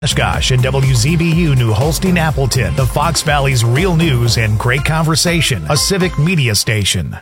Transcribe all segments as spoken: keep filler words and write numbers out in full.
Oshkosh and W Z B U New Holstein Appleton, the Fox Valley's real news and great conversation, a civic media station.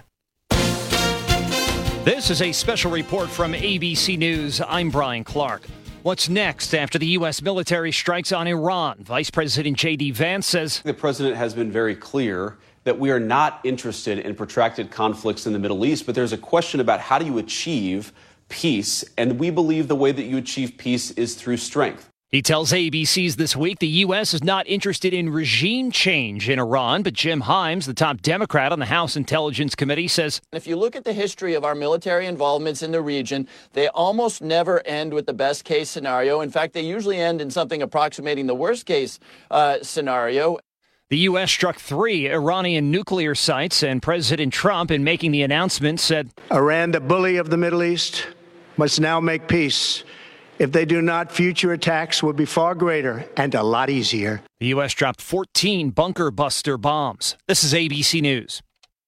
This is a special report from A B C News. I'm Brian Clark. What's next after the U S military strikes on Iran? Vice President J D Vance says the president has been very clear that we are not interested in protracted conflicts in the Middle East, but there's a question about how do you achieve peace, and we believe the way that you achieve peace is through strength. He tells A B C's This Week the U S is not interested in regime change in Iran, but Jim Himes, the top Democrat on the House Intelligence Committee, says if you look at the history of our military involvements in the region, they almost never end with the best case scenario. In fact, they usually end in something approximating the worst case uh, scenario. The U S struck three Iranian nuclear sites, and President Trump, in making the announcement, said Iran, the bully of the Middle East, must now make peace. If they do not, future attacks will be far greater and a lot easier. The U S dropped fourteen bunker buster bombs. This is A B C News.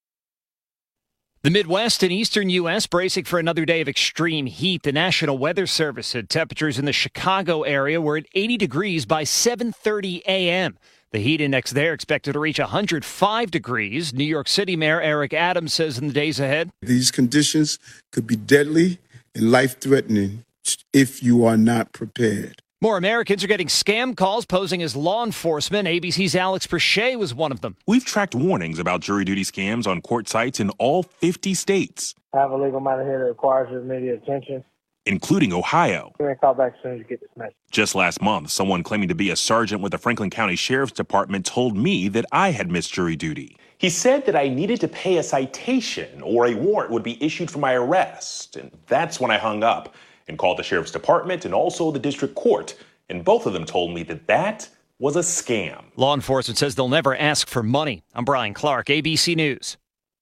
The Midwest and eastern U S bracing for another day of extreme heat. The National Weather Service said temperatures in the Chicago area were at eighty degrees by seven thirty a.m. The heat index there expected to reach one hundred five degrees. New York City Mayor Eric Adams says in the days ahead, these conditions could be deadly and life-threatening if you are not prepared. More Americans are getting scam calls posing as law enforcement. A B C's Alex Perche was one of them. We've tracked warnings about jury duty scams on court sites in all fifty states. I have a legal matter here that requires your immediate attention, including Ohio. Give me a call back as soon as you get this message. Just last month, someone claiming to be a sergeant with the Franklin County Sheriff's Department told me that I had missed jury duty. He said that I needed to pay a citation or a warrant would be issued for my arrest. And that's when I hung up and called the Sheriff's Department and also the district court. And both of them told me that that was a scam. Law enforcement says they'll never ask for money. I'm Brian Clark, A B C News.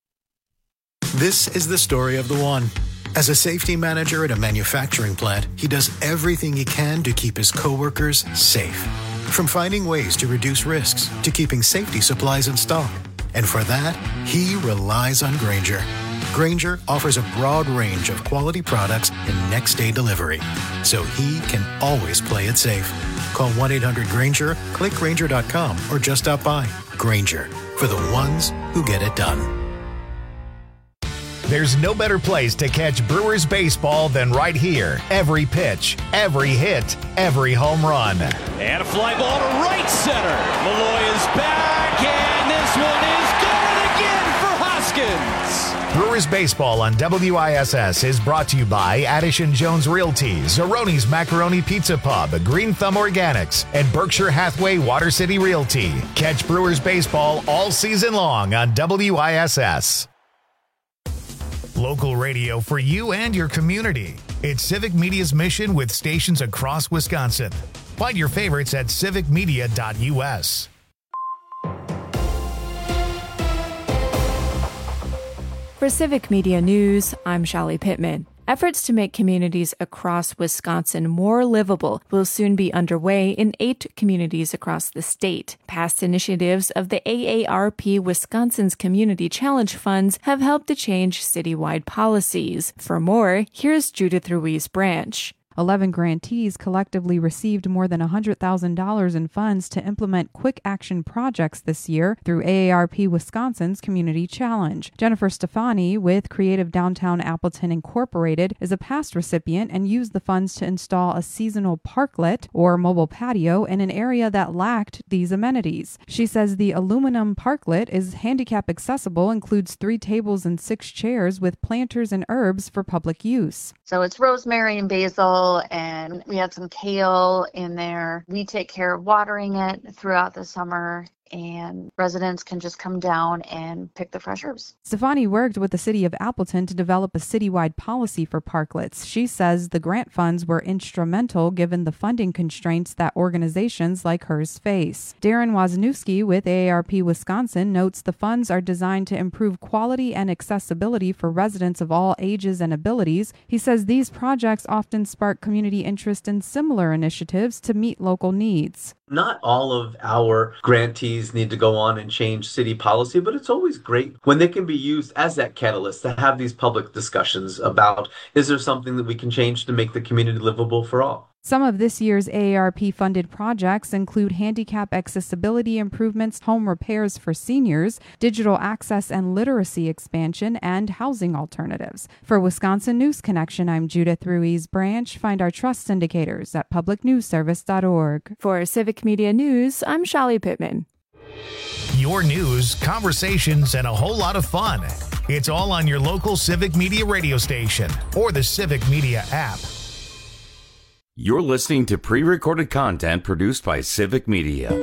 This is the story of the one. As a safety manager at a manufacturing plant, he does everything he can to keep his coworkers safe. From finding ways to reduce risks to keeping safety supplies in stock. And for that, he relies on Grainger. Grainger offers a broad range of quality products and next-day delivery, so he can always play it safe. Call one eight hundred Grainger, click Grainger dot com, or just stop by. Grainger, for the ones who get it done. There's no better place to catch Brewers baseball than right here. Every pitch, every hit, every home run. And a fly ball to right center. Malloy is back, and this one is good again for Hoskins. Brewers baseball on W I S S is brought to you by Addison Jones Realty, Zeroni's Macaroni Pizza Pub, Green Thumb Organics, and Berkshire Hathaway Water City Realty. Catch Brewers baseball all season long on W I S S. Local radio for you and your community. It's Civic Media's mission with stations across Wisconsin. Find your favorites at civic media dot u s. For Civic Media News, I'm Shali Pittman. Efforts to make communities across Wisconsin more livable will soon be underway in eight communities across the state. Past initiatives of the A A R P Wisconsin's Community Challenge Funds have helped to change citywide policies. For more, here's Judith Ruiz Branch. eleven grantees collectively received more than one hundred thousand dollars in funds to implement quick action projects this year through A A R P Wisconsin's Community Challenge. Jennifer Stefani with Creative Downtown Appleton Incorporated is a past recipient and used the funds to install a seasonal parklet or mobile patio in an area that lacked these amenities. She says the aluminum parklet is handicap accessible, includes three tables and six chairs with planters and herbs for public use. So it's rosemary and basil, and we have some kale in there. We take care of watering it throughout the summer, and residents can just come down and pick the fresh herbs. Stefani worked with the city of Appleton to develop a citywide policy for parklets. She says the grant funds were instrumental given the funding constraints that organizations like hers face. Darren Wozniewski with A A R P Wisconsin notes the funds are designed to improve quality and accessibility for residents of all ages and abilities. He says these projects often spark community interest in similar initiatives to meet local needs. Not all of our grantees need to go on and change city policy, but it's always great when they can be used as that catalyst to have these public discussions about, is there something that we can change to make the community livable for all? Some of this year's A A R P-funded projects include handicap accessibility improvements, home repairs for seniors, digital access and literacy expansion, and housing alternatives. For Wisconsin News Connection, I'm Judith Ruiz Branch. Find our trust indicators at public news service dot org. For Civic Media News, I'm Shally Pittman. Your news, conversations, and a whole lot of fun. It's all on your local Civic Media radio station or the Civic Media app. You're listening to pre-recorded content produced by Civic Media.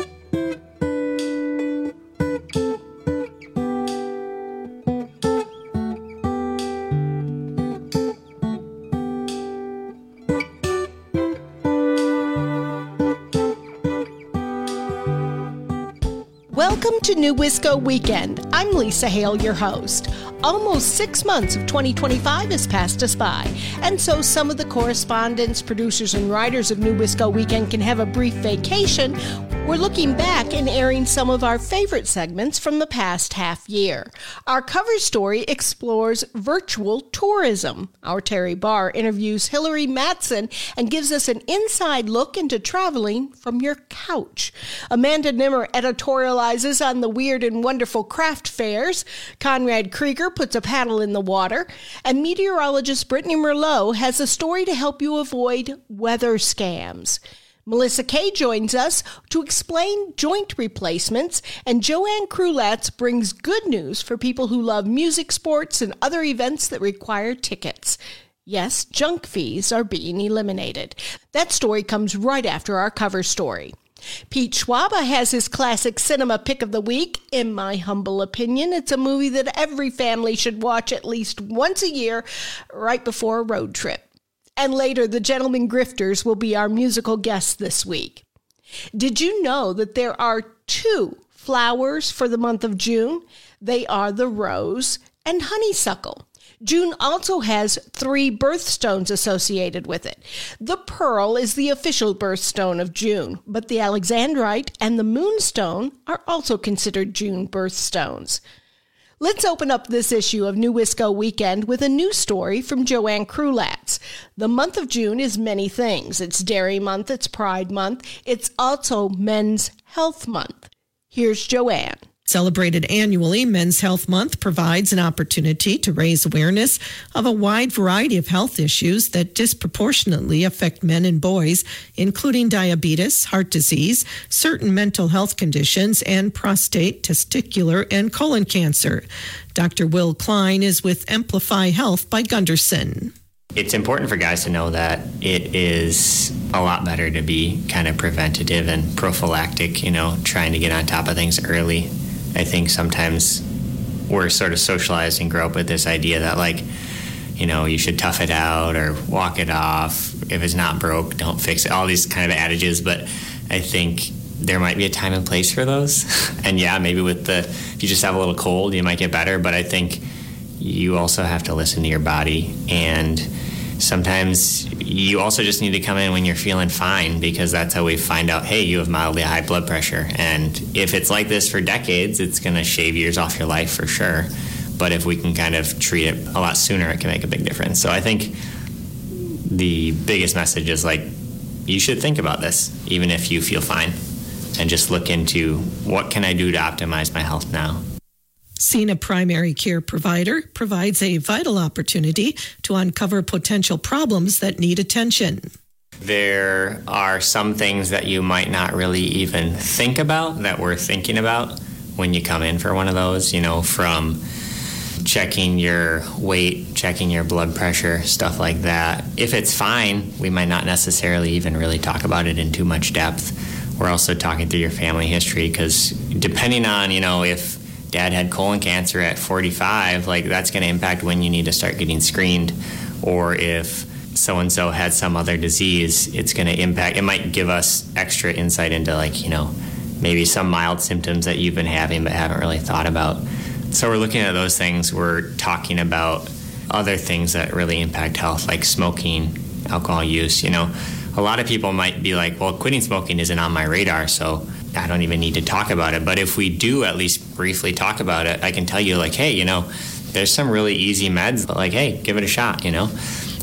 Welcome to New Wisco Weekend. I'm Lisa Hale, your host. Almost six months of twenty twenty-five has passed us by, and so some of the correspondents, producers, and writers of New Wisco Weekend can have a brief vacation. We're looking back and airing some of our favorite segments from the past half year. Our cover story explores virtual tourism. Our Terry Barr interviews Hillary Matson and gives us an inside look into traveling from your couch. Amanda Nimmer editorializes on the weird and wonderful craft fairs. Conrad Krieger puts a paddle in the water. And meteorologist Brittany Merlot has a story to help you avoid weather scams. Melissa Kay joins us to explain joint replacements, and Joanne Krulatz brings good news for people who love music, sports, and other events that require tickets. Yes, junk fees are being eliminated. That story comes right after our cover story. Pete Schwaba has his classic cinema pick of the week. In my humble opinion, it's a movie that every family should watch at least once a year right before a road trip. And later, the Gentlemen Grifters will be our musical guests this week. Did you know that there are two flowers for the month of June? They are the rose and honeysuckle. June also has three birthstones associated with it. The pearl is the official birthstone of June, but the alexandrite and the moonstone are also considered June birthstones. Let's open up this issue of New Wisco Weekend with a new story from Joanne Krulatz. The month of June is many things. It's Dairy Month, it's Pride Month, it's also Men's Health Month. Here's Joanne. Celebrated annually, Men's Health Month provides an opportunity to raise awareness of a wide variety of health issues that disproportionately affect men and boys, including diabetes, heart disease, certain mental health conditions, and prostate, testicular, and colon cancer. Doctor Will Klein is with Amplify Health by Gunderson. It's important for guys to know that it is a lot better to be kind of preventative and prophylactic, you know, trying to get on top of things early. I think sometimes we're sort of socialized and grow up with this idea that, like, you know, you should tough it out or walk it off. If it's not broke, don't fix it. All these kind of adages. But I think there might be a time and place for those. And yeah, maybe with the, if you just have a little cold, you might get better. But I think you also have to listen to your body. And sometimes you also just need to come in when you're feeling fine, because that's how we find out, hey, you have mildly high blood pressure. And if it's like this for decades, it's going to shave years off your life for sure. But if we can kind of treat it a lot sooner, it can make a big difference. So I think the biggest message is, like, you should think about this, even if you feel fine, and just look into what can I do to optimize my health now. Cena Primary Care Provider provides a vital opportunity to uncover potential problems that need attention. There are some things that you might not really even think about that we're thinking about when you come in for one of those, you know, from checking your weight, checking your blood pressure, stuff like that. If it's fine, we might not necessarily even really talk about it in too much depth. We're also talking through your family history, because depending on, you know, if Dad had colon cancer at forty-five, like, that's going to impact when you need to start getting screened. Or if so-and-so had some other disease, it's going to impact, it might give us extra insight into, like, you know, maybe some mild symptoms that you've been having but haven't really thought about. So we're looking at those things. We're talking about other things that really impact health, like smoking, alcohol use. You know, a lot of people might be like, well, quitting smoking isn't on my radar, so I don't even need to talk about it. But if we do at least briefly talk about it, I can tell you, like, hey, you know, there's some really easy meds, but, like, hey, give it a shot, you know.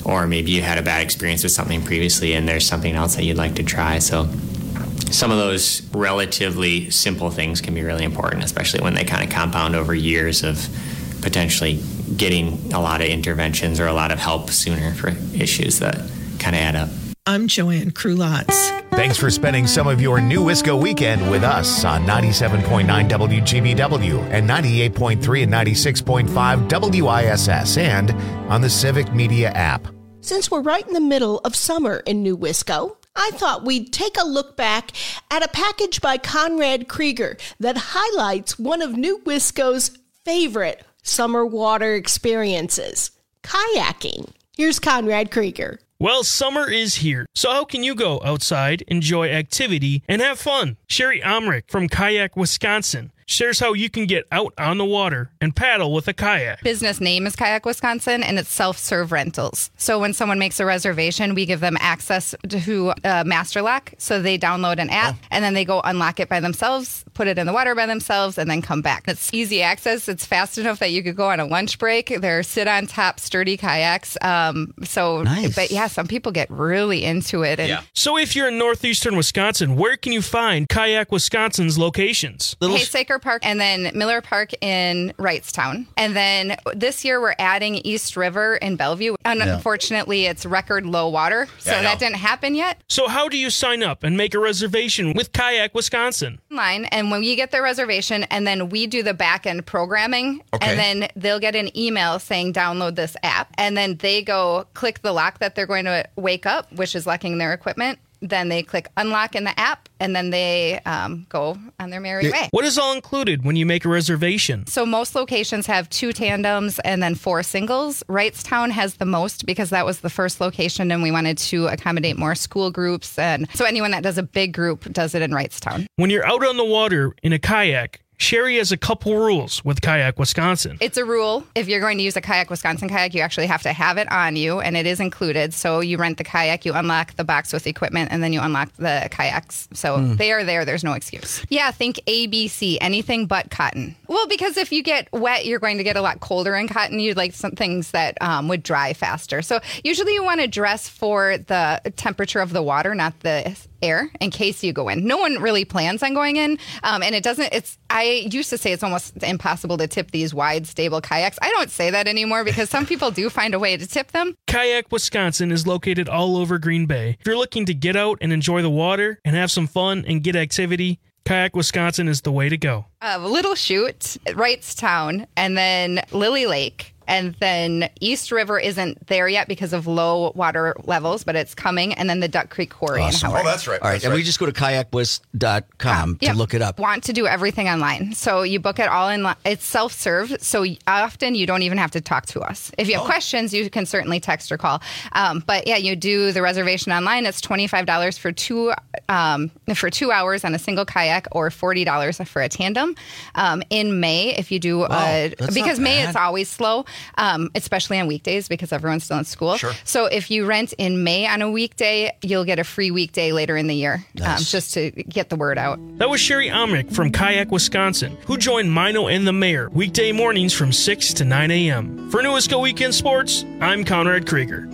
or maybe you had a bad experience with something previously and there's something else that you'd like to try. So some of those relatively simple things can be really important, especially when they kind of compound over years of potentially getting a lot of interventions or a lot of help sooner for issues that kind of add up. I'm Joanne Krulotz. Thanks for spending some of your New Wisco weekend with us on ninety-seven point nine W G B W and ninety-eight point three and ninety-six point five W I S S and on the Civic Media app. Since we're right in the middle of summer in New Wisco, I thought we'd take a look back at a package by Conrad Krieger that highlights one of New Wisco's favorite summer water experiences, kayaking. Here's Conrad Krieger. Well, summer is here, so how can you go outside, enjoy activity, and have fun? Sherry Omrick from Kayak Wisconsin shares how you can get out on the water and paddle with a kayak. Business name is Kayak Wisconsin, and it's self-serve rentals. So when someone makes a reservation, we give them access to uh, Master Lock. So they download an app, oh. and then they go unlock it by themselves, put it in the water by themselves, and then come back. It's easy access. It's fast enough that you could go on a lunch break. They're sit-on-top, sturdy kayaks. Um, so, nice. But yeah, some people get really into it. And yeah. So if you're in northeastern Wisconsin, where can you find Kayak Wisconsin's locations? Little Haysaker Park and then Miller Park in Wrightstown. And then this year we're adding East River in Bellevue. Unfortunately, yeah. it's record low water, so yeah, that didn't happen yet. So how do you sign up and make a reservation with Kayak Wisconsin? Online, and when you get their reservation, and then we do the back end programming, okay. and then they'll get an email saying download this app, and then they go click the lock that they're going to wake up, which is locking their equipment. Then they click unlock in the app, and then they um, go on their merry way. What is all included when you make a reservation? So most locations have two tandems and then four singles. Wrightstown has the most because that was the first location, and we wanted to accommodate more school groups. And so anyone that does a big group does it in Wrightstown. When you're out on the water in a kayak, Sherry has a couple rules with Kayak Wisconsin. It's a rule. If you're going to use a Kayak Wisconsin kayak, you actually have to have it on you, and it is included. So you rent the kayak, you unlock the box with equipment, and then you unlock the kayaks. So mm. they are there. There's no excuse. Yeah, think A B C, anything but cotton. Well, because if you get wet, you're going to get a lot colder in cotton. You'd like some things that um, would dry faster. So usually you want to dress for the temperature of the water, not the air, in case you go in. No one really plans on going in, um, and it doesn't, it's, I used to say it's almost impossible to tip these wide, stable kayaks. I don't say that anymore because some people do find a way to tip them. Kayak Wisconsin is located all over Green Bay. If you're looking to get out and enjoy the water and have some fun and get activity, Kayak Wisconsin is the way to go. Uh, Little Chute, Wrightstown, and then Lily Lake. And then East River isn't there yet because of low water levels, but it's coming. And then the Duck Creek Quarry awesome. in Howard. Oh, that's right. All right. That's and right. we just go to kayak wis dot com uh, to yep. look it up. Want to do everything online. So you book it all in. It's self-serve. So often you don't even have to talk to us. If you have oh. questions, you can certainly text or call. Um, but yeah, you do the reservation online. It's twenty-five dollars for two um, for two hours on a single kayak or forty dollars for a tandem. Um, in May, if you do, wow, uh, because May it's always slow. Um, especially on weekdays because everyone's still in school. Sure. So if you rent in May on a weekday, you'll get a free weekday later in the year, nice. um, just to get the word out. That was Sherry Omrick from Kayak Wisconsin, who joined Mino and the Mayor weekday mornings from six to nine a.m. For New Wisco Weekend Sports, I'm Conrad Krieger.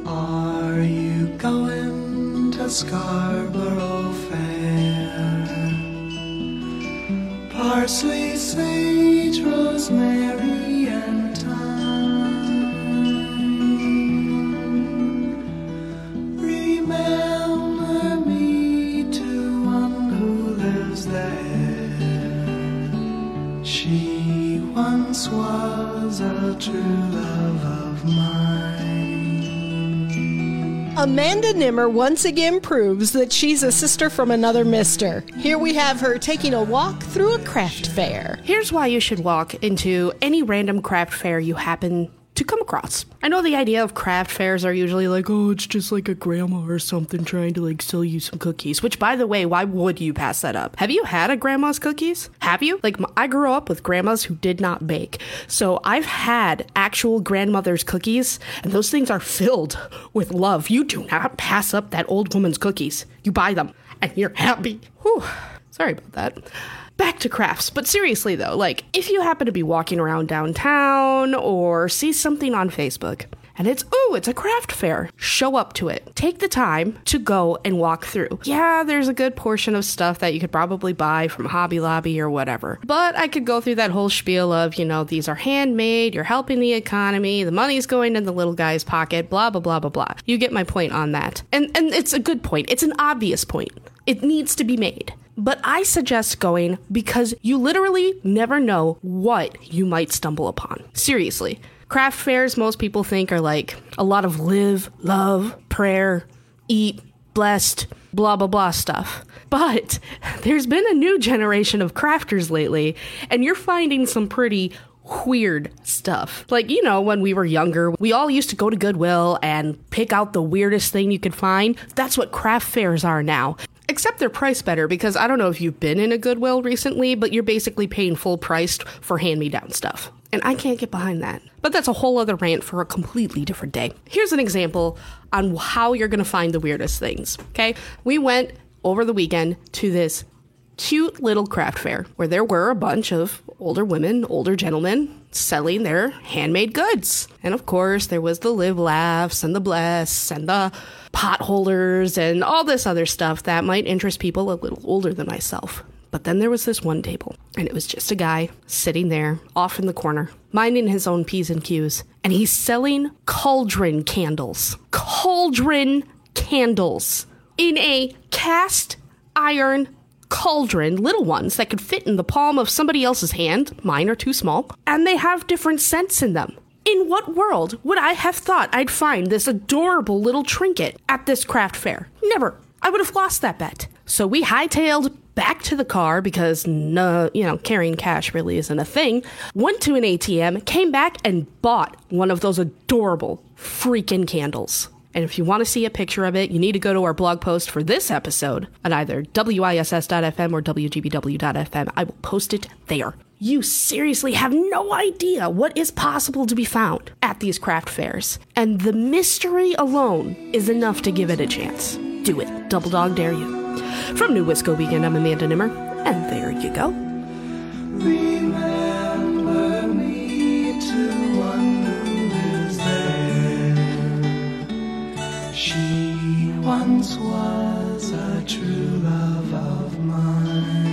Are you going to Scarborough Fair? Parsley, sage, rosemary, and thyme. Remember me to one who lives there. She once was a true love of mine. Amanda Nimmer once again proves that she's a sister from another mister. Here we have her taking a walk through a craft fair. Here's why you should walk into any random craft fair you happen to come across. I know the idea of craft fairs are usually like, oh, it's just like a grandma or something trying to like sell you some cookies, which by the way, why would you pass that up? Have you had a grandma's cookies? Have you? Like, I grew up with grandmas who did not bake. So I've had actual grandmother's cookies, and those things are filled with love. You do not pass up that old woman's cookies. You buy them, and you're happy. Whew. Sorry about that. Back to crafts. But seriously, though, like, if you happen to be walking around downtown or see something on Facebook and it's, ooh, it's a craft fair. Show up to it. Take the time to go and walk through. Yeah, there's a good portion of stuff that you could probably buy from Hobby Lobby or whatever. But I could go through that whole spiel of, you know, these are handmade, you're helping the economy, the money's going in the little guy's pocket, blah, blah, blah, blah, blah. You get my point on that. And and it's a good point. It's an obvious point. It needs to be made. But I suggest going because you literally never know what you might stumble upon. Seriously. Craft fairs, most people think, are like a lot of live, love, prayer, eat, blessed, blah, blah, blah stuff. But there's been a new generation of crafters lately, and you're finding some pretty weird stuff. Like, you know, when we were younger, we all used to go to Goodwill and pick out the weirdest thing you could find. That's what craft fairs are now. Except they're priced better, because I don't know if you've been in a Goodwill recently, but you're basically paying full price for hand-me-down stuff. And I can't get behind that. But that's a whole other rant for a completely different day. Here's an example on how you're going to find the weirdest things, okay? We went over the weekend to this cute little craft fair where there were a bunch of older women, older gentlemen selling their handmade goods. And of course, there was the live laughs and the bless and the pot holders and all this other stuff that might interest people a little older than myself. But then there was this one table, and it was just a guy sitting there off in the corner, minding his own P's and Q's. And he's selling cauldron candles. Cauldron candles in a cast iron cauldron, little ones that could fit in the palm of somebody else's hand. Mine are too small. And they have different scents in them. In what world would I have thought I'd find this adorable little trinket at this craft fair? Never. I would have lost that bet. So we hightailed back to the car because, no, you know, carrying cash really isn't a thing. Went to an A T M, came back and bought one of those adorable freaking candles. And if you want to see a picture of it, you need to go to our blog post for this episode at either W I S S dot F M or W G B W dot F M. I will post it there. You seriously have no idea what is possible to be found at these craft fairs. And the mystery alone is enough to give it a chance. Do it. Double dog dare you. From New Wisco Weekend, I'm Amanda Nimmer. And there you go. Remember me to one who lives there. She once was a true love of mine.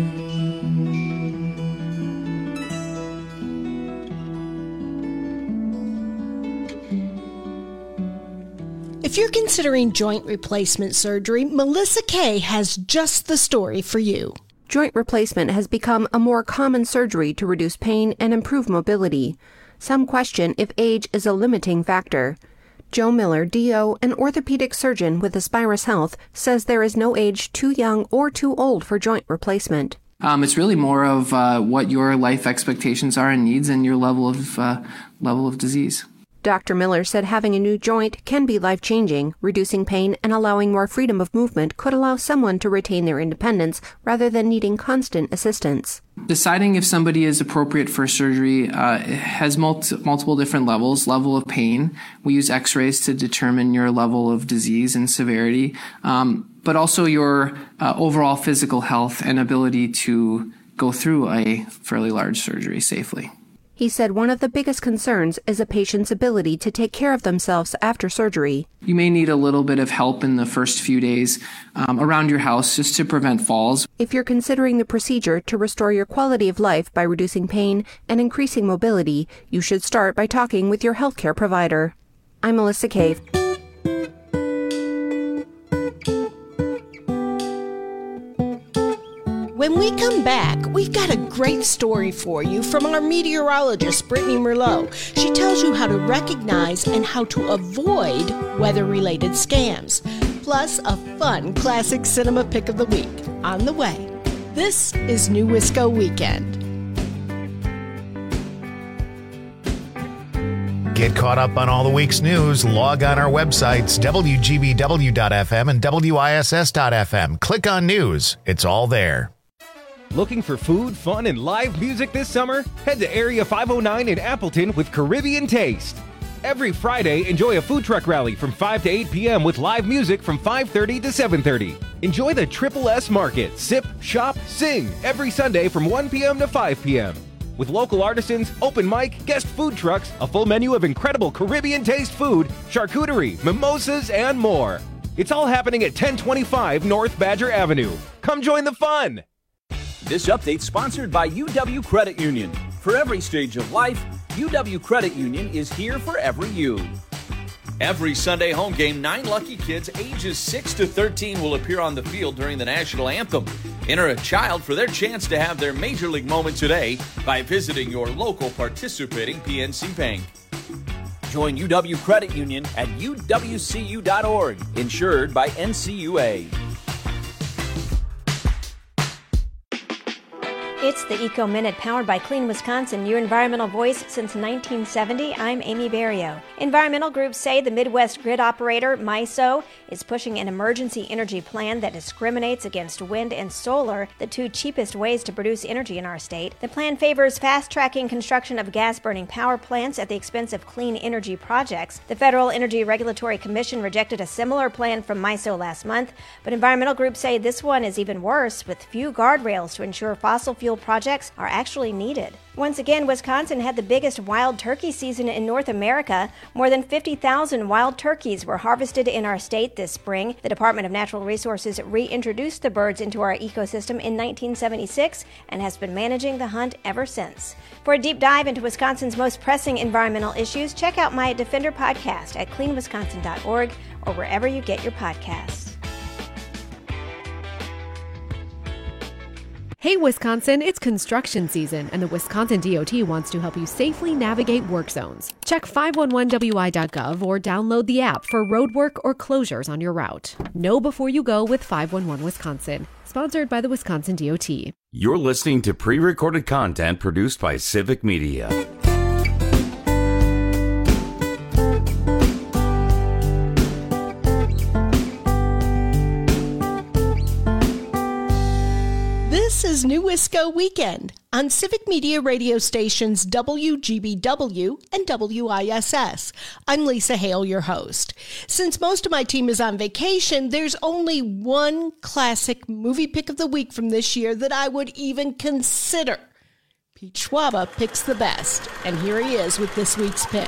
If you're considering joint replacement surgery, Melissa Kay has just the story for you. Joint replacement has become a more common surgery to reduce pain and improve mobility. Some question if age is a limiting factor. Joe Miller, D O, an orthopedic surgeon with Aspirus Health, says there is no age too young or too old for joint replacement. Um, it's really more of uh, what your life expectations are and needs and your level of uh, level of disease. Doctor Miller said having a new joint can be life-changing. Reducing pain and allowing more freedom of movement could allow someone to retain their independence rather than needing constant assistance. Deciding if somebody is appropriate for surgery uh, has multi- multiple different levels. Level of pain. We use x-rays to determine your level of disease and severity, um, but also your uh, overall physical health and ability to go through a fairly large surgery safely. He said one of the biggest concerns is a patient's ability to take care of themselves after surgery. You may need a little bit of help in the first few days um, around your house just to prevent falls. If you're considering the procedure to restore your quality of life by reducing pain and increasing mobility, you should start by talking with your healthcare provider. I'm Melissa Kay. When we come back, we've got a great story for you from our meteorologist, Brittany Merlot. She tells you how to recognize and how to avoid weather-related scams. Plus, a fun classic cinema pick of the week on the way. This is New Wisco Weekend. Get caught up on all the week's news. Log on our websites, W G B W dot F M and W I S S dot F M. Click on news. It's all there. Looking for food, fun, and live music this summer? Head to Area five oh nine in Appleton with Caribbean Taste. Every Friday, enjoy a food truck rally from five to eight p.m. with live music from five thirty to seven thirty. Enjoy the Triple S Market. Sip, shop, sing every Sunday from one p.m. to five p.m. With local artisans, open mic, guest food trucks, a full menu of incredible Caribbean taste food, charcuterie, mimosas, and more. It's all happening at ten twenty-five North Badger Avenue. Come join the fun! This update sponsored by U W Credit Union. For every stage of life, U W Credit Union is here for every you. Every Sunday home game, nine lucky kids ages six to thirteen will appear on the field during the national anthem. Enter a child for their chance to have their major league moment today by visiting your local participating P N C Bank. Join U W Credit Union at U W C U dot org, insured by N C U A. It's the Eco Minute powered by Clean Wisconsin, your environmental voice since nineteen seventy. I'm Amy Barrio. Environmental groups say the Midwest grid operator, MISO, is pushing an emergency energy plan that discriminates against wind and solar, the two cheapest ways to produce energy in our state. The plan favors fast-tracking construction of gas-burning power plants at the expense of clean energy projects. The Federal Energy Regulatory Commission rejected a similar plan from MISO last month, but environmental groups say this one is even worse, with few guardrails to ensure fossil fuel projects are actually needed. Once again, Wisconsin had the biggest wild turkey season in North America. More than fifty thousand wild turkeys were harvested in our state this spring. The Department of Natural Resources reintroduced the birds into our ecosystem in nineteen seventy-six and has been managing the hunt ever since. For a deep dive into Wisconsin's most pressing environmental issues, check out my Defender podcast at clean wisconsin dot org or wherever you get your podcasts. Hey Wisconsin, it's construction season, and the Wisconsin D O T wants to help you safely navigate work zones. Check five one one W I dot gov or download the app for road work or closures on your route. Know before you go with five one one Wisconsin. Sponsored by the Wisconsin D O T. You're listening to pre-recorded content produced by Civic Media. This is New Wisco Weekend on Civic Media radio stations W G B W and W I S S. I'm Lisa Hale, your host. Since most of my team is on vacation, there's only one classic movie pick of the week from this year that I would even consider. Pete Schwaba picks the best, and here he is with this week's pick.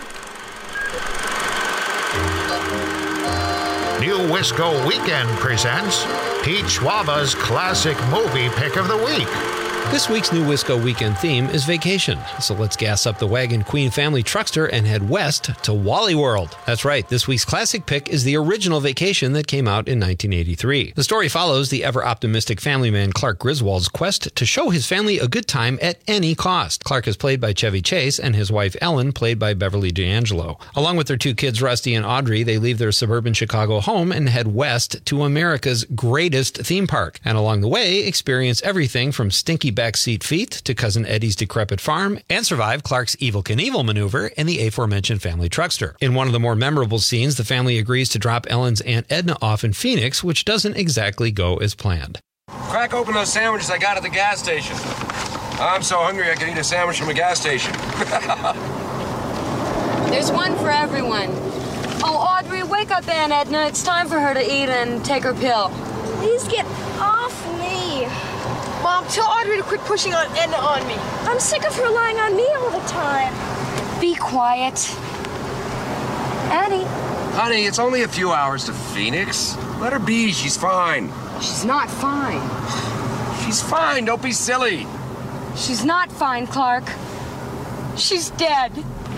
New Wisco Weekend presents Pete Schwaba's classic movie pick of the week. This week's New Wisco Weekend theme is vacation, so let's gas up the Wagon Queen family truckster and head west to Wally World. That's right, this week's classic pick is the original Vacation that came out in nineteen eighty-three. The story follows the ever-optimistic family man Clark Griswold's quest to show his family a good time at any cost. Clark is played by Chevy Chase and his wife Ellen played by Beverly D'Angelo. Along with their two kids Rusty and Audrey, they leave their suburban Chicago home and head west to America's greatest theme park, and along the way experience everything from stinky backseat feet to Cousin Eddie's decrepit farm, and survive Clark's Evel Knievel maneuver in the aforementioned family truckster. In one of the more memorable scenes, the family agrees to drop Ellen's Aunt Edna off in Phoenix, which doesn't exactly go as planned. Crack open those sandwiches I got at the gas station. I'm so hungry I could eat a sandwich from a gas station. There's one for everyone. Oh, Audrey, wake up Aunt Edna. It's time for her to eat and take her pill. Please get off me. Mom, tell Audrey to quit pushing on Edna on me. I'm sick of her lying on me all the time. Be quiet. Annie. Honey, it's only a few hours to Phoenix. Let her be. She's fine. She's not fine. She's fine. Don't be silly. She's not fine, Clark. She's dead.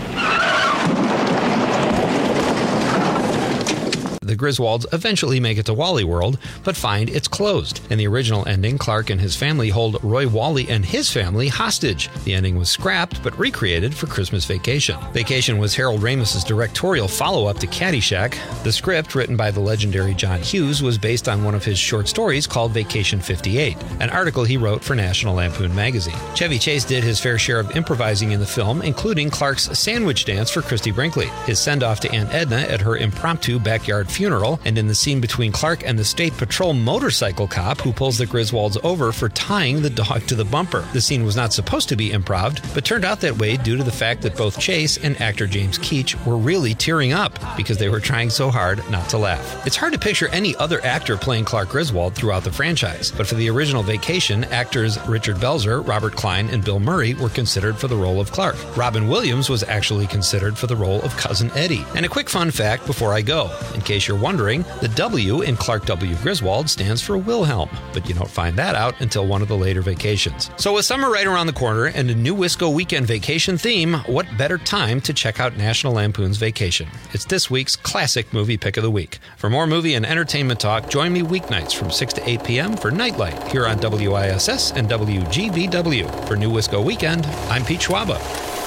The Griswolds eventually make it to Wally World, but find it's closed. In the original ending, Clark and his family hold Roy Wally and his family hostage. The ending was scrapped, but recreated for Christmas Vacation. Vacation was Harold Ramis's directorial follow-up to Caddyshack. The script, written by the legendary John Hughes, was based on one of his short stories called Vacation fifty-eight, an article he wrote for National Lampoon magazine. Chevy Chase did his fair share of improvising in the film, including Clark's sandwich dance for Christy Brinkley, his send-off to Aunt Edna at her impromptu backyard funeral, and in the scene between Clark and the State Patrol motorcycle cop who pulls the Griswolds over for tying the dog to the bumper. The scene was not supposed to be improv, but turned out that way due to the fact that both Chase and actor James Keach were really tearing up because they were trying so hard not to laugh. It's hard to picture any other actor playing Clark Griswold throughout the franchise, but for the original Vacation, actors Richard Belzer, Robert Klein, and Bill Murray were considered for the role of Clark. Robin Williams was actually considered for the role of Cousin Eddie. And a quick fun fact before I go. In case you're wondering, the W in Clark W. Griswold stands for Wilhelm, but you don't find that out until one of the later Vacations. So with summer right around the corner and a new Wisco Weekend Vacation theme, what better time to check out National Lampoon's Vacation? It's this week's classic movie pick of the week. For more movie and entertainment talk, join me weeknights from six to eight p.m. for Nightlight here on W I S S and W G B W. For New Wisco Weekend, I'm Pete Schwaba.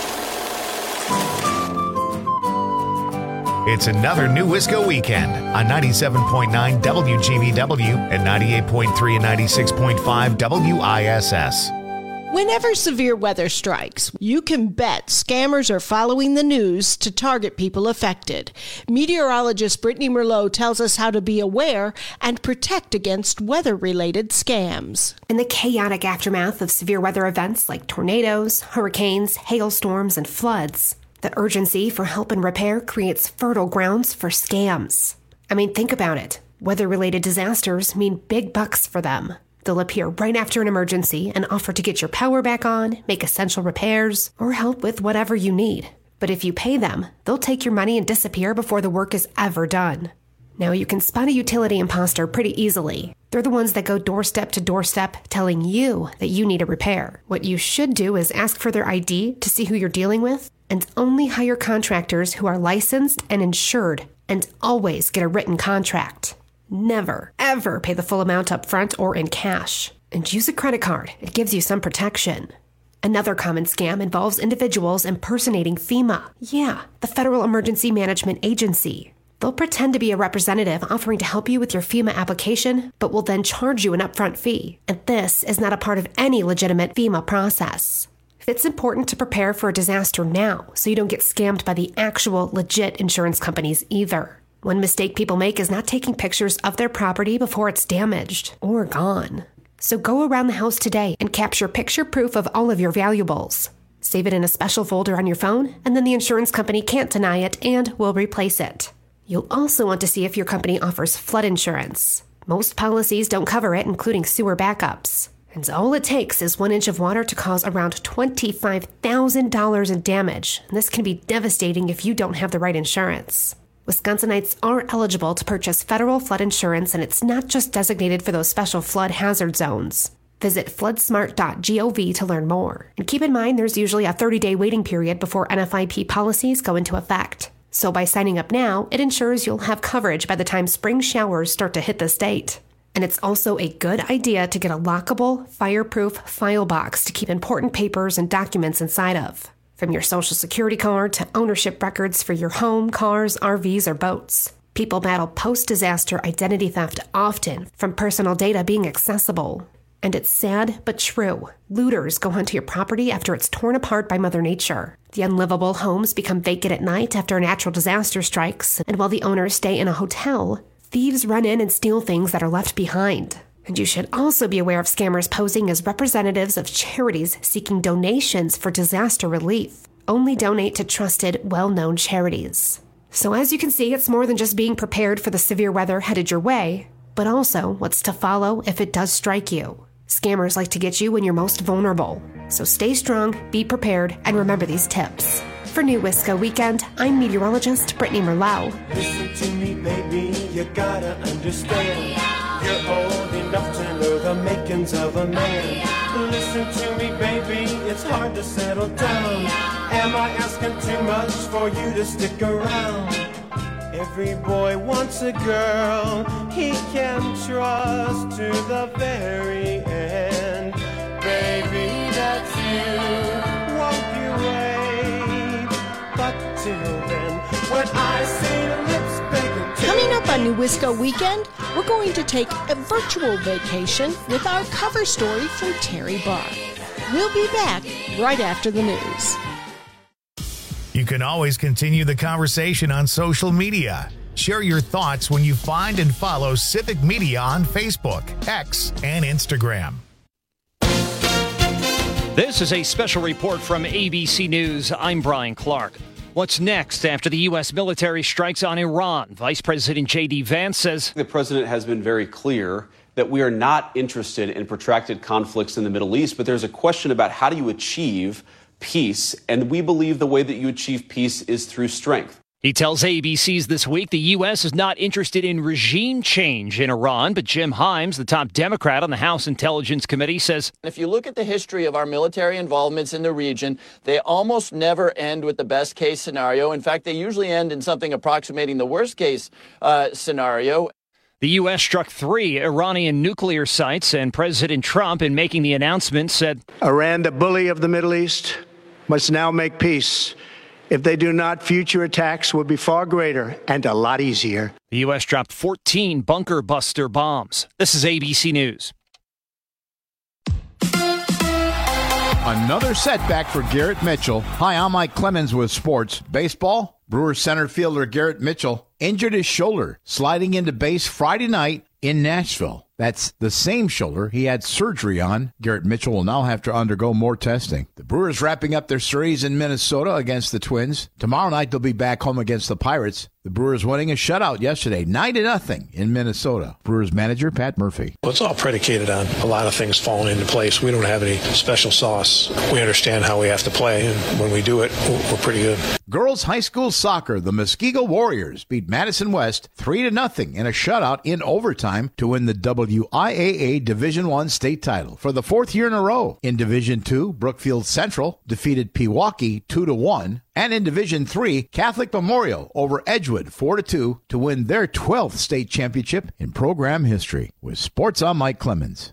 It's another New Wisco Weekend on ninety-seven point nine W G B W and ninety-eight point three and ninety-six point five W I S S. Whenever severe weather strikes, you can bet scammers are following the news to target people affected. Meteorologist Brittany Merlot tells us how to be aware and protect against weather-related scams. In the chaotic aftermath of severe weather events like tornadoes, hurricanes, hailstorms, and floods, the urgency for help and repair creates fertile grounds for scams. I mean, think about it. Weather-related disasters mean big bucks for them. They'll appear right after an emergency and offer to get your power back on, make essential repairs, or help with whatever you need. But if you pay them, they'll take your money and disappear before the work is ever done. Now, you can spot a utility imposter pretty easily. They're the ones that go doorstep to doorstep telling you that you need a repair. What you should do is ask for their I D to see who you're dealing with, and only hire contractors who are licensed and insured, and always get a written contract. Never, ever pay the full amount up front or in cash. And use a credit card. It gives you some protection. Another common scam involves individuals impersonating FEMA. Yeah, the Federal Emergency Management Agency. They'll pretend to be a representative offering to help you with your FEMA application, but will then charge you an upfront fee. And this is not a part of any legitimate FEMA process. It's important to prepare for a disaster now so you don't get scammed by the actual legit insurance companies either. One mistake people make is not taking pictures of their property before it's damaged or gone. So go around the house today and capture picture proof of all of your valuables. Save it in a special folder on your phone, and then the insurance company can't deny it and will replace it. You'll also want to see if your company offers flood insurance. Most policies don't cover it, including sewer backups. And all it takes is one inch of water to cause around twenty-five thousand dollars in damage. And this can be devastating if you don't have the right insurance. Wisconsinites are eligible to purchase federal flood insurance, and it's not just designated for those special flood hazard zones. Visit flood smart dot gov to learn more. And keep in mind there's usually a thirty-day waiting period before N F I P policies go into effect. So by signing up now, it ensures you'll have coverage by the time spring showers start to hit the state. And it's also a good idea to get a lockable, fireproof file box to keep important papers and documents inside of. From your social security card to ownership records for your home, cars, R Vs, or boats. People battle post-disaster identity theft often from personal data being accessible. And it's sad but true. Looters go onto your property after it's torn apart by Mother Nature. The unlivable homes become vacant at night after a natural disaster strikes, and while the owners stay in a hotel, thieves run in and steal things that are left behind. And you should also be aware of scammers posing as representatives of charities seeking donations for disaster relief. Only donate to trusted, well-known charities. So as you can see, it's more than just being prepared for the severe weather headed your way, but also what's to follow if it does strike you. Scammers like to get you when you're most vulnerable. So stay strong, be prepared, and remember these tips. For New Wisco Weekend, I'm meteorologist Brittany Merlot. Listen to me, baby, you gotta understand. You're old enough to know the makings of a man. Listen to me, baby, it's hard to settle down. Am I asking too much for you to stick around? Every boy wants a girl he can trust to the very end. Baby, that's you, won't you wait? But till then, when I say lips begging to... Coming up on New Wisco Weekend, we're going to take a virtual vacation with our cover story from Terry Barr. We'll be back right after the news. You can always continue the conversation on social media. Share your thoughts when you find and follow Civic Media on Facebook, X, and Instagram. This is a special report from A B C News. I'm Brian Clark. What's next after the U S military strikes on Iran? Vice President J D Vance says the president has been very clear that we are not interested in protracted conflicts in the Middle East, but there's a question about how do you achieve peace, and we believe the way that you achieve peace is through strength. He tells A B C's This Week the U S is not interested in regime change in Iran, but Jim Himes, the top Democrat on the House Intelligence Committee, says if you look at the history of our military involvements in the region, they almost never end with the best case scenario. In fact, they usually end in something approximating the worst case uh, scenario. The U S struck three Iranian nuclear sites, and President Trump, in making the announcement, said Iran, the bully of the Middle East, must now make peace. If they do not, future attacks will be far greater and a lot easier. The U S dropped fourteen bunker buster bombs. This is A B C News. Another setback for Garrett Mitchell. Hi, I'm Mike Clemens with sports. Baseball, Brewers center fielder Garrett Mitchell injured his shoulder sliding into base Friday night in Nashville. That's the same shoulder he had surgery on. Garrett Mitchell will now have to undergo more testing. The Brewers wrapping up their series in Minnesota against the Twins. Tomorrow night they'll be back home against the Pirates. The Brewers winning a shutout yesterday, nine to nothing in Minnesota. Brewers manager Pat Murphy. Well, it's all predicated on a lot of things falling into place. We don't have any special sauce. We understand how we have to play, and when we do it, we're pretty good. Girls high school soccer, the Muskego Warriors beat Madison West three to nothing in a shutout in overtime to win the W I A A Division One state title for the fourth year in a row. In Division Two, Brookfield Central defeated Pewaukee two to one. And in Division Three, Catholic Memorial over Edgewood four to two to win their twelfth state championship in program history. With Sports, I'm Mike Clemens.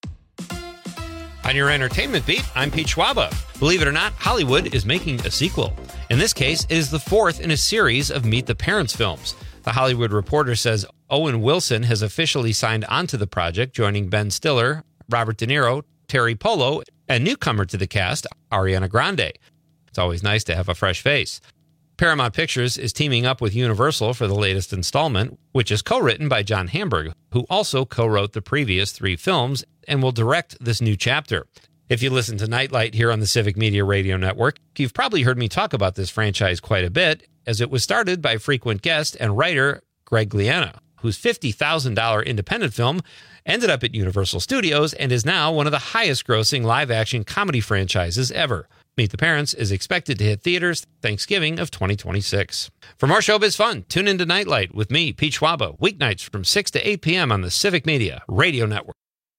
On your entertainment beat, I'm Pete Schwaba. Believe it or not, Hollywood is making a sequel. In this case, it is the fourth in a series of Meet the Parents films. The Hollywood Reporter says Owen Wilson has officially signed onto the project, joining Ben Stiller, Robert De Niro, Terry Polo, and newcomer to the cast, Ariana Grande. It's always nice to have a fresh face. Paramount Pictures is teaming up with Universal for the latest installment, which is co-written by John Hamburg, who also co-wrote the previous three films and will direct this new chapter. If you listen to Nightlight here on the Civic Media Radio Network, you've probably heard me talk about this franchise quite a bit, as it was started by frequent guest and writer Greg Gliena, whose fifty thousand dollars independent film ended up at Universal Studios and is now one of the highest-grossing live-action comedy franchises ever. Meet the Parents is expected to hit theaters Thanksgiving of twenty twenty-six. For more showbiz fun, tune into Nightlight with me, Pete Schwaba, weeknights from six to eight p.m. on the Civic Media Radio Network.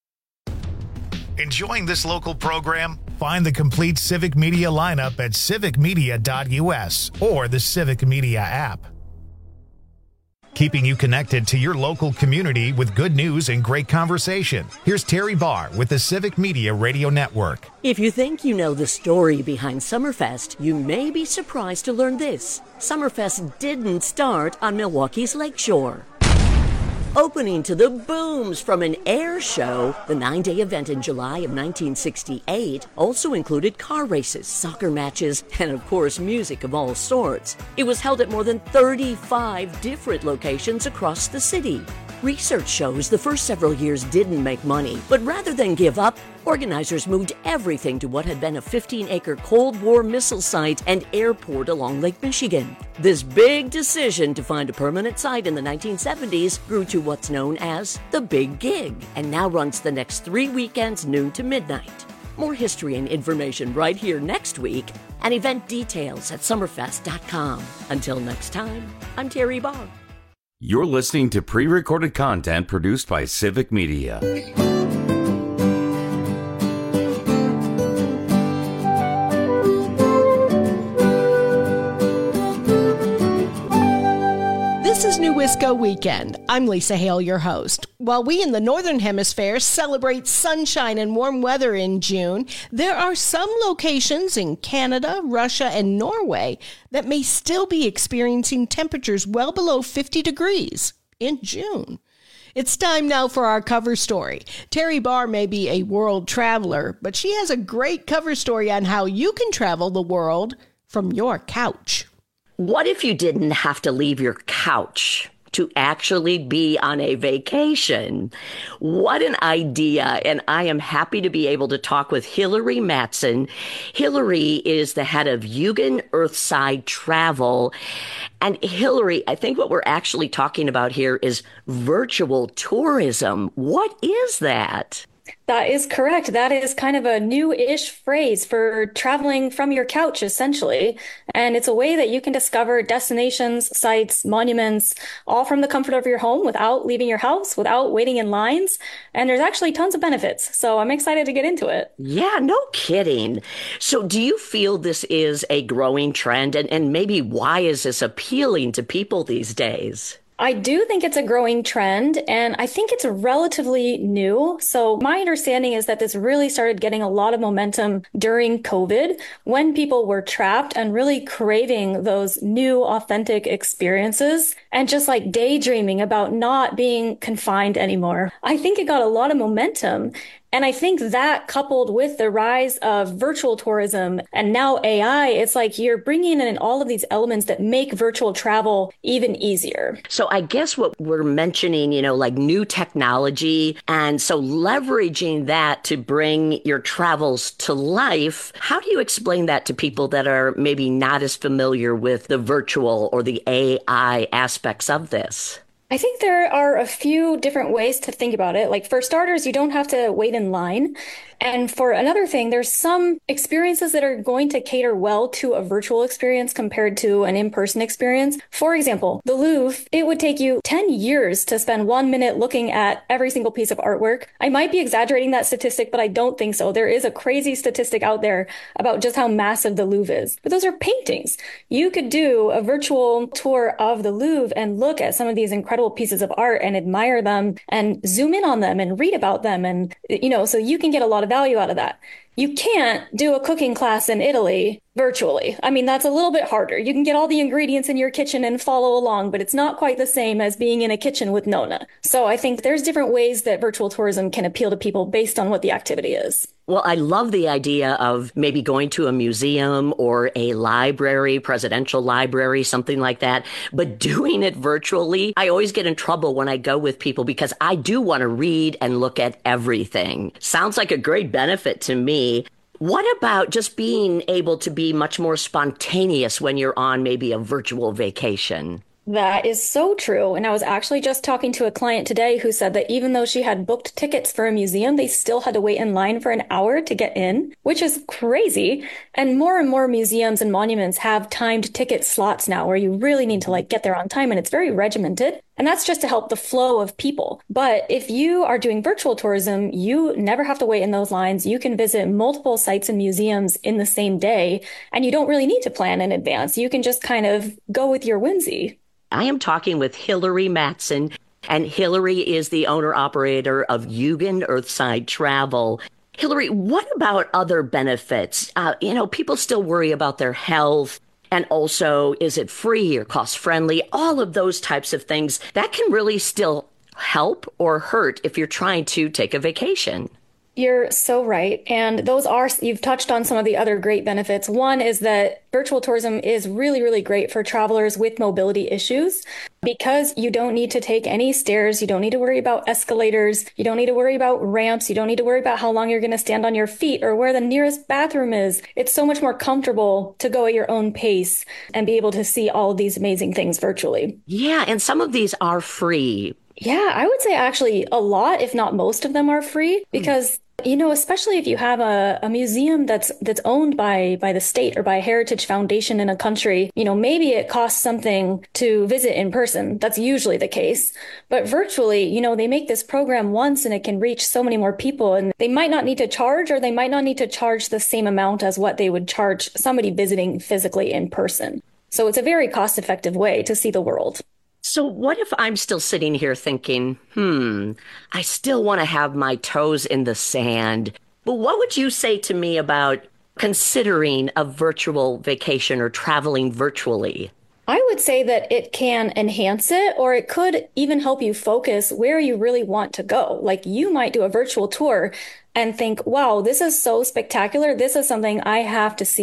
Enjoying this local program? Find the complete Civic Media lineup at civic media dot u s or the Civic Media app. Keeping you connected to your local community with good news and great conversation. Here's Terry Barr with the Civic Media Radio Network. If you think you know the story behind Summerfest, you may be surprised to learn this. Summerfest didn't start on Milwaukee's lakeshore. Opening to the booms from an air show, the nine-day event in July of nineteen sixty-eight also included car races, soccer matches, and of course music of all sorts. It was held at more than thirty-five different locations across the city. Research shows the first several years didn't make money, but rather than give up, organizers moved everything to what had been a fifteen-acre Cold War missile site and airport along Lake Michigan. This big decision to find a permanent site in the nineteen seventies grew to what's known as the Big Gig, and now runs the next three weekends noon to midnight. More history and information right here next week, and event details at summerfest dot com. Until next time, I'm Terry Barr. You're listening to pre-recorded content produced by Civic Media. This is New Wisco Weekend. I'm Lisa Hale, your host. While we in the Northern Hemisphere celebrate sunshine and warm weather in June, there are some locations in Canada, Russia, and Norway that may still be experiencing temperatures well below fifty degrees in June. It's time now for our cover story. Terry Barr may be a world traveler, but she has a great cover story on how you can travel the world from your couch. What if you didn't have to leave your couch to actually be on a vacation? What an idea. And I am happy to be able to talk with Hillary Matson. Hillary is the head of Yugen Earthside Travel. And Hillary, I think what we're actually talking about here is virtual tourism. What is that? That is correct. That is kind of a new-ish phrase for traveling from your couch, essentially. And it's a way that you can discover destinations, sites, monuments, all from the comfort of your home without leaving your house, without waiting in lines. And there's actually tons of benefits. So I'm excited to get into it. Yeah, no kidding. So do you feel this is a growing trend? And, and maybe why is this appealing to people these days? I do think it's a growing trend, and I think it's relatively new. So my understanding is that this really started getting a lot of momentum during COVID, when people were trapped and really craving those new, authentic experiences and just like daydreaming about not being confined anymore. I think it got a lot of momentum. And I think that coupled with the rise of virtual tourism and now A I, it's like you're bringing in all of these elements that make virtual travel even easier. So I guess what we're mentioning, you know, like new technology, and so leveraging that to bring your travels to life. How do you explain that to people that are maybe not as familiar with the virtual or the A I aspects of this? I think there are a few different ways to think about it. Like for starters, you don't have to wait in line. And for another thing, there's some experiences that are going to cater well to a virtual experience compared to an in-person experience. For example, the Louvre, it would take you ten years to spend one minute looking at every single piece of artwork. I might be exaggerating that statistic, but I don't think so. There is a crazy statistic out there about just how massive the Louvre is. But those are paintings. You could do a virtual tour of the Louvre and look at some of these incredible pieces of art and admire them and zoom in on them and read about them. And, you know, so you can get a lot of value out of that. You can't do a cooking class in Italy virtually. I mean, that's a little bit harder. You can get all the ingredients in your kitchen and follow along, but it's not quite the same as being in a kitchen with Nona. So I think there's different ways that virtual tourism can appeal to people based on what the activity is. Well, I love the idea of maybe going to a museum or a library, presidential library, something like that, but doing it virtually. I always get in trouble when I go with people because I do want to read and look at everything. Sounds like a great benefit to me. What about just being able to be much more spontaneous when you're on maybe a virtual vacation? That is so true. And I was actually just talking to a client today who said that even though she had booked tickets for a museum, they still had to wait in line for an hour to get in, which is crazy. And more and more museums and monuments have timed ticket slots now where you really need to like get there on time, and it's very regimented. And that's just to help the flow of people. But if you are doing virtual tourism, you never have to wait in those lines. You can visit multiple sites and museums in the same day, and you don't really need to plan in advance. You can just kind of go with your whimsy. I am talking with Hillary Matson, and Hillary is the owner-operator of Yugen Earthside Travel. Hillary, what about other benefits? Uh, you know, people still worry about their health, and also, is it free or cost-friendly? All of those types of things that can really still help or hurt if you're trying to take a vacation. You're so right. And those are, you've touched on some of the other great benefits. One is that virtual tourism is really, really great for travelers with mobility issues because you don't need to take any stairs. You don't need to worry about escalators. You don't need to worry about ramps. You don't need to worry about how long you're going to stand on your feet or where the nearest bathroom is. It's so much more comfortable to go at your own pace and be able to see all of these amazing things virtually. Yeah. And some of these are free. Yeah, I would say actually a lot, if not most of them are free because mm. You know, especially if you have a, a museum that's that's owned by by the state or by a heritage foundation in a country, you know, maybe it costs something to visit in person. That's usually the case. But virtually, you know, they make this program once and it can reach so many more people, and they might not need to charge or they might not need to charge the same amount as what they would charge somebody visiting physically in person. So it's a very cost-effective way to see the world. So what if I'm still sitting here thinking, hmm, I still want to have my toes in the sand. But what would you say to me about considering a virtual vacation or traveling virtually? I would say that it can enhance it, or it could even help you focus where you really want to go. Like you might do a virtual tour and think, wow, this is so spectacular. This is something I have to see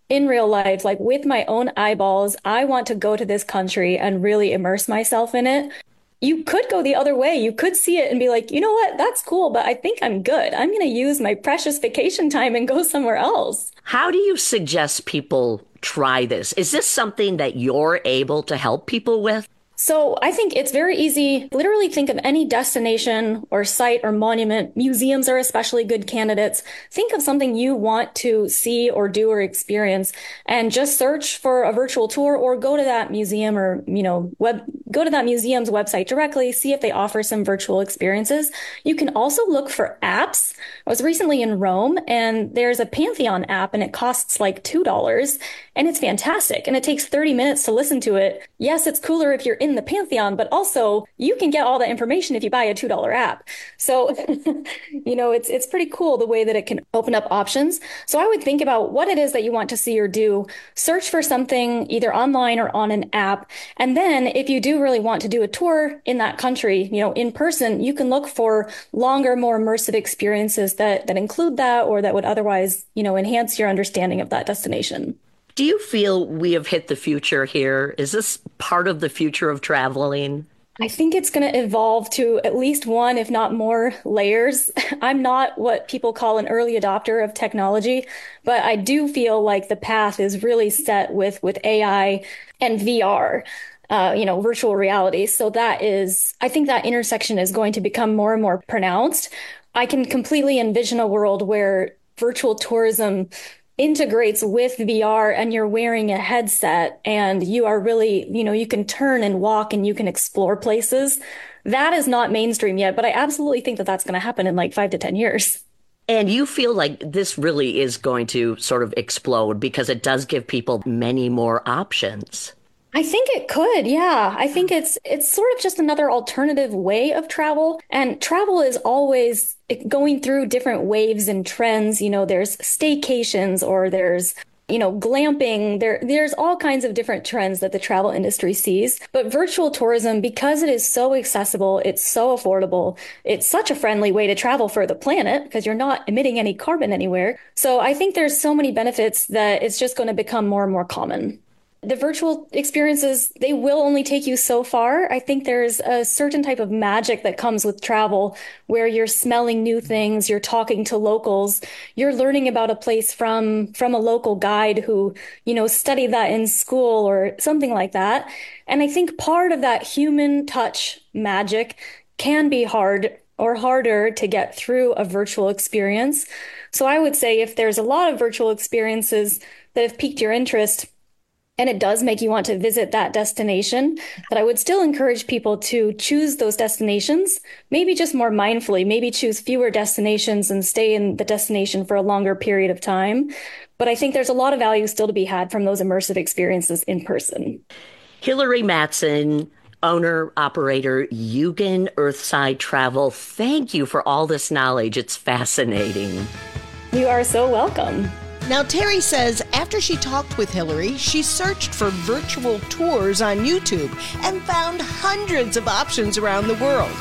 in real life, like with my own eyeballs, I want to go to this country and really immerse myself in it. You could go the other way. You could see it and be like, you know what, that's cool, but I think I'm good. I'm going to use my precious vacation time and go somewhere else. How do you suggest people try this? Is this something that you're able to help people with? So I think it's very easy. Literally think of any destination or site or monument. Museums are especially good candidates. Think of something you want to see or do or experience and just search for a virtual tour or go to that museum or, you know, web, go to that museum's website directly, see if they offer some virtual experiences. You can also look for apps. I was recently in Rome and there's a Pantheon app and it costs like two dollars and it's fantastic. And it takes thirty minutes to listen to it. Yes, it's cooler if you're in the Pantheon, but also you can get all that information if you buy a two dollar app. So, you know, it's it's pretty cool the way that it can open up options. So I would think about what it is that you want to see or do, search for something either online or on an app. And then if you do really want to do a tour in that country, you know, in person, you can look for longer, more immersive experiences that, that include that or that would otherwise, you know, enhance your understanding of that destination. Do you feel we have hit the future here? Is this part of the future of traveling? I think it's going to evolve to at least one, if not more, layers. I'm not what people call an early adopter of technology, but I do feel like the path is really set with, with A I and V R. Uh, you know, virtual reality. So that is, I think that intersection is going to become more and more pronounced. I can completely envision a world where virtual tourism integrates with V R and you're wearing a headset and you are really, you know, you can turn and walk and you can explore places. That is not mainstream yet, but I absolutely think that that's going to happen in like five to ten years. And you feel like this really is going to sort of explode because it does give people many more options. I think it could. Yeah. I think it's it's sort of just another alternative way of travel. And travel is always going through different waves and trends. You know, there's staycations or there's, you know, glamping. There there's all kinds of different trends that the travel industry sees. But virtual tourism, because it is so accessible, it's so affordable, it's such a friendly way to travel for the planet because you're not emitting any carbon anywhere. So I think there's so many benefits that it's just going to become more and more common. The virtual experiences, they will only take you so far. I think there's a certain type of magic that comes with travel where you're smelling new things, you're talking to locals, you're learning about a place from from a local guide who, you know, studied that in school or something like that. And I think part of that human touch magic can be hard or harder to get through a virtual experience. So I would say if there's a lot of virtual experiences that have piqued your interest, and it does make you want to visit that destination, but I would still encourage people to choose those destinations, maybe just more mindfully, maybe choose fewer destinations and stay in the destination for a longer period of time. But I think there's a lot of value still to be had from those immersive experiences in person. Hillary Matson, owner, operator, Eugen Earthside Travel. Thank you for all this knowledge. It's fascinating. You are so welcome. Now, Terry says after she talked with Hillary, she searched for virtual tours on YouTube and found hundreds of options around the world.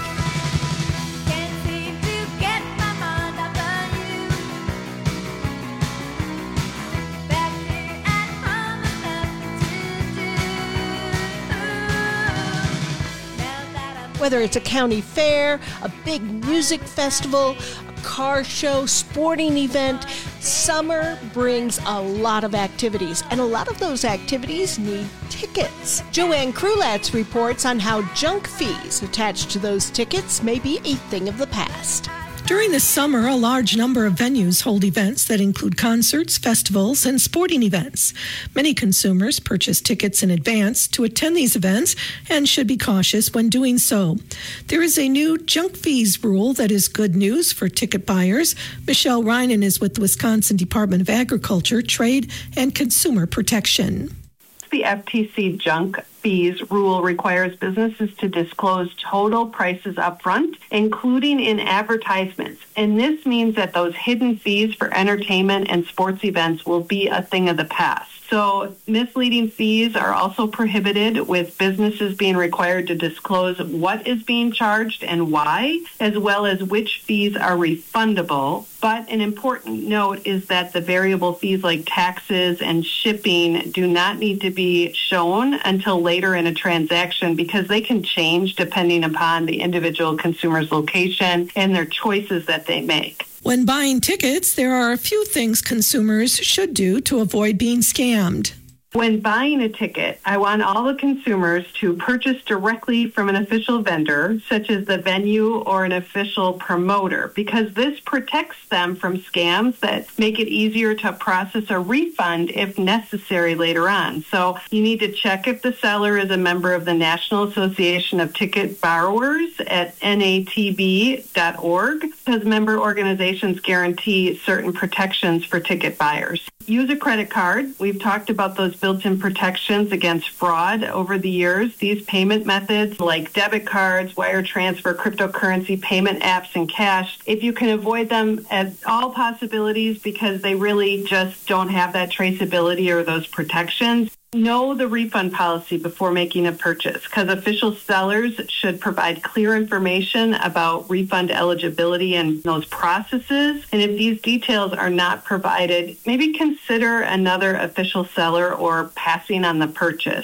Whether it's a county fair, a big music festival, a car show, sporting event, summer brings a lot of activities, and a lot of those activities need tickets. Joanne Krulatz reports on how junk fees attached to those tickets may be a thing of the past. During the summer, a large number of venues hold events that include concerts, festivals, and sporting events. Many consumers purchase tickets in advance to attend these events and should be cautious when doing so. There is a new junk fees rule that is good news for ticket buyers. Michelle Reinen is with the Wisconsin Department of Agriculture, Trade, and Consumer Protection. The F T C junk fees rule requires businesses to disclose total prices up front, including in advertisements. And this means that those hidden fees for entertainment and sports events will be a thing of the past. So misleading fees are also prohibited, with businesses being required to disclose what is being charged and why, as well as which fees are refundable. But an important note is that the variable fees like taxes and shipping do not need to be shown until later in a transaction, because they can change depending upon the individual consumer's location and their choices that they make. When buying tickets, there are a few things consumers should do to avoid being scammed. When buying a ticket, I want all the consumers to purchase directly from an official vendor, such as the venue or an official promoter, because this protects them from scams that make it easier to process a refund if necessary later on. So you need to check if the seller is a member of the National Association of Ticket Borrowers at N A T B dot org, because member organizations guarantee certain protections for ticket buyers. Use a credit card. We've talked about those built-in protections against fraud over the years. These payment methods like debit cards, wire transfer, cryptocurrency payment apps, and cash, if you can avoid them at all possibilities because they really just don't have that traceability or those protections, know the refund policy before making a purchase, because official sellers should provide clear information about refund eligibility and those processes. And if these details are not provided, maybe consider another official seller or passing on the purchase.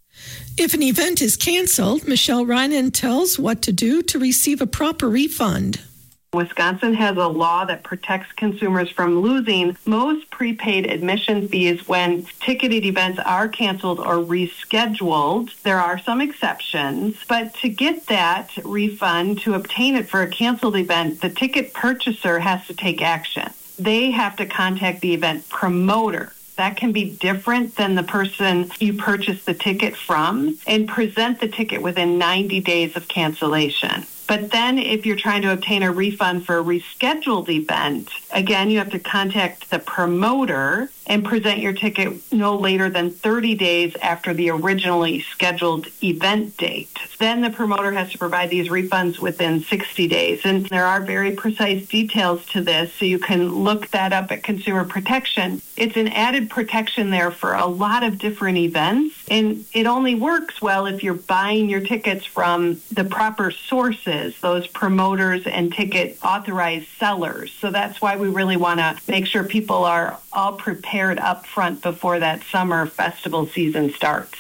If an event is canceled, Michelle Reinen tells what to do to receive a proper refund. Wisconsin has a law that protects consumers from losing most prepaid admission fees when ticketed events are canceled or rescheduled. There are some exceptions, but to get that refund, to obtain it for a canceled event, the ticket purchaser has to take action. They have to contact the event promoter. That can be different than the person you purchased the ticket from, and present the ticket within ninety days of cancellation. But then if you're trying to obtain a refund for a rescheduled event, again, you have to contact the promoter and present your ticket no later than thirty days after the originally scheduled event date. Then the promoter has to provide these refunds within sixty days. And there are very precise details to this, so you can look that up at Consumer Protection. It's an added protection there for a lot of different events, and it only works well if you're buying your tickets from the proper sources, those promoters and ticket authorized sellers. So that's why we really want to make sure people are all prepared up front before that summer festival season starts.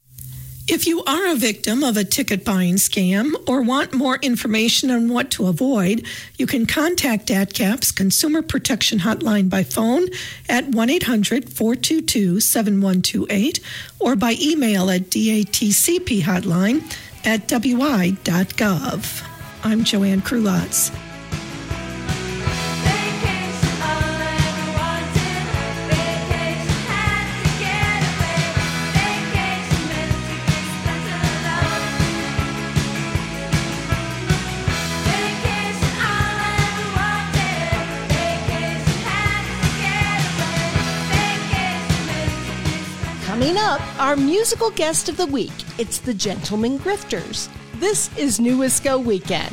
If you are a victim of a ticket buying scam or want more information on what to avoid, you can contact A T C A P's Consumer Protection Hotline by phone at one eight hundred four two two seven one two eight or by email at datcphotline at w i dot gov. I'm Joanne Krulotz. Coming up, our musical guest of the week. It's the Gentlemen Grifters. This is New Wisco Weekend.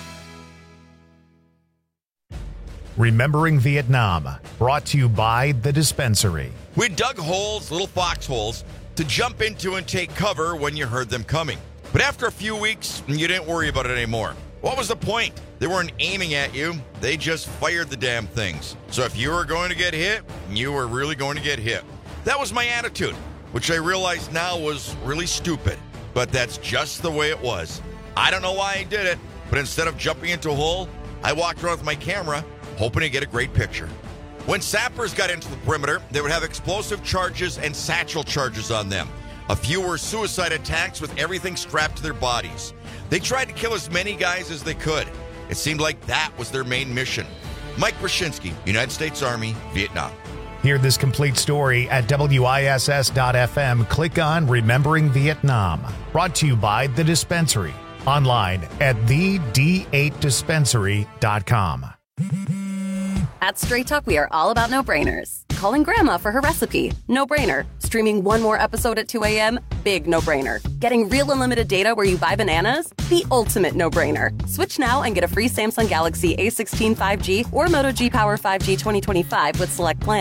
Remembering Vietnam, brought to you by The Dispensary. We dug holes, little foxholes, to jump into and take cover when you heard them coming. But after a few weeks, you didn't worry about it anymore. What was the point? They weren't aiming at you. They just fired the damn things. So if you were going to get hit, you were really going to get hit. That was my attitude, which I realize now was really stupid. But that's just the way it was. I don't know why I did it, but instead of jumping into a hole, I walked around with my camera, hoping to get a great picture. When sappers got into the perimeter, they would have explosive charges and satchel charges on them. A few were suicide attacks with everything strapped to their bodies. They tried to kill as many guys as they could. It seemed like that was their main mission. Mike Brzezinski, United States Army, Vietnam. Hear this complete story at W I S S dot F M. Click on Remembering Vietnam. Brought to you by The Dispensary. Online at the d eight dispensary dot com. At Straight Talk, we are all about no-brainers. Calling Grandma for her recipe? No-brainer. Streaming one more episode at two a.m.? Big no-brainer. Getting real unlimited data where you buy bananas? The ultimate no-brainer. Switch now and get a free Samsung Galaxy A sixteen five G or Moto G Power five G twenty twenty-five with select plans.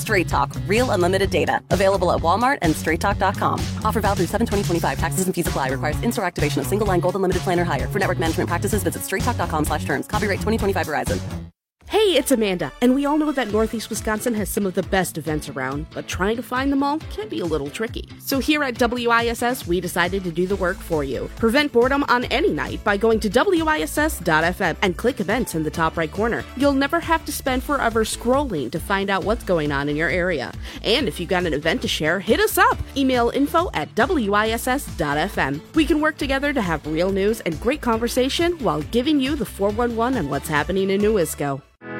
Straight Talk, real unlimited data. Available at Walmart and straight talk dot com. Offer valid through seven twenty twenty-five. Taxes and fees apply. Requires in-store activation of single line gold unlimited plan or higher. For network management practices, visit straight talk dot com slash terms. Copyright twenty twenty-five Verizon. Hey, it's Amanda, and we all know that Northeast Wisconsin has some of the best events around, but trying to find them all can be a little tricky. So here at W I S S, we decided to do the work for you. Prevent boredom on any night by going to W I S S dot F M and click events in the top right corner. You'll never have to spend forever scrolling to find out what's going on in your area. And if you've got an event to share, hit us up. Email info at W I S S dot F M. We can work together to have real news and great conversation while giving you the four one one on what's happening in New Wisco.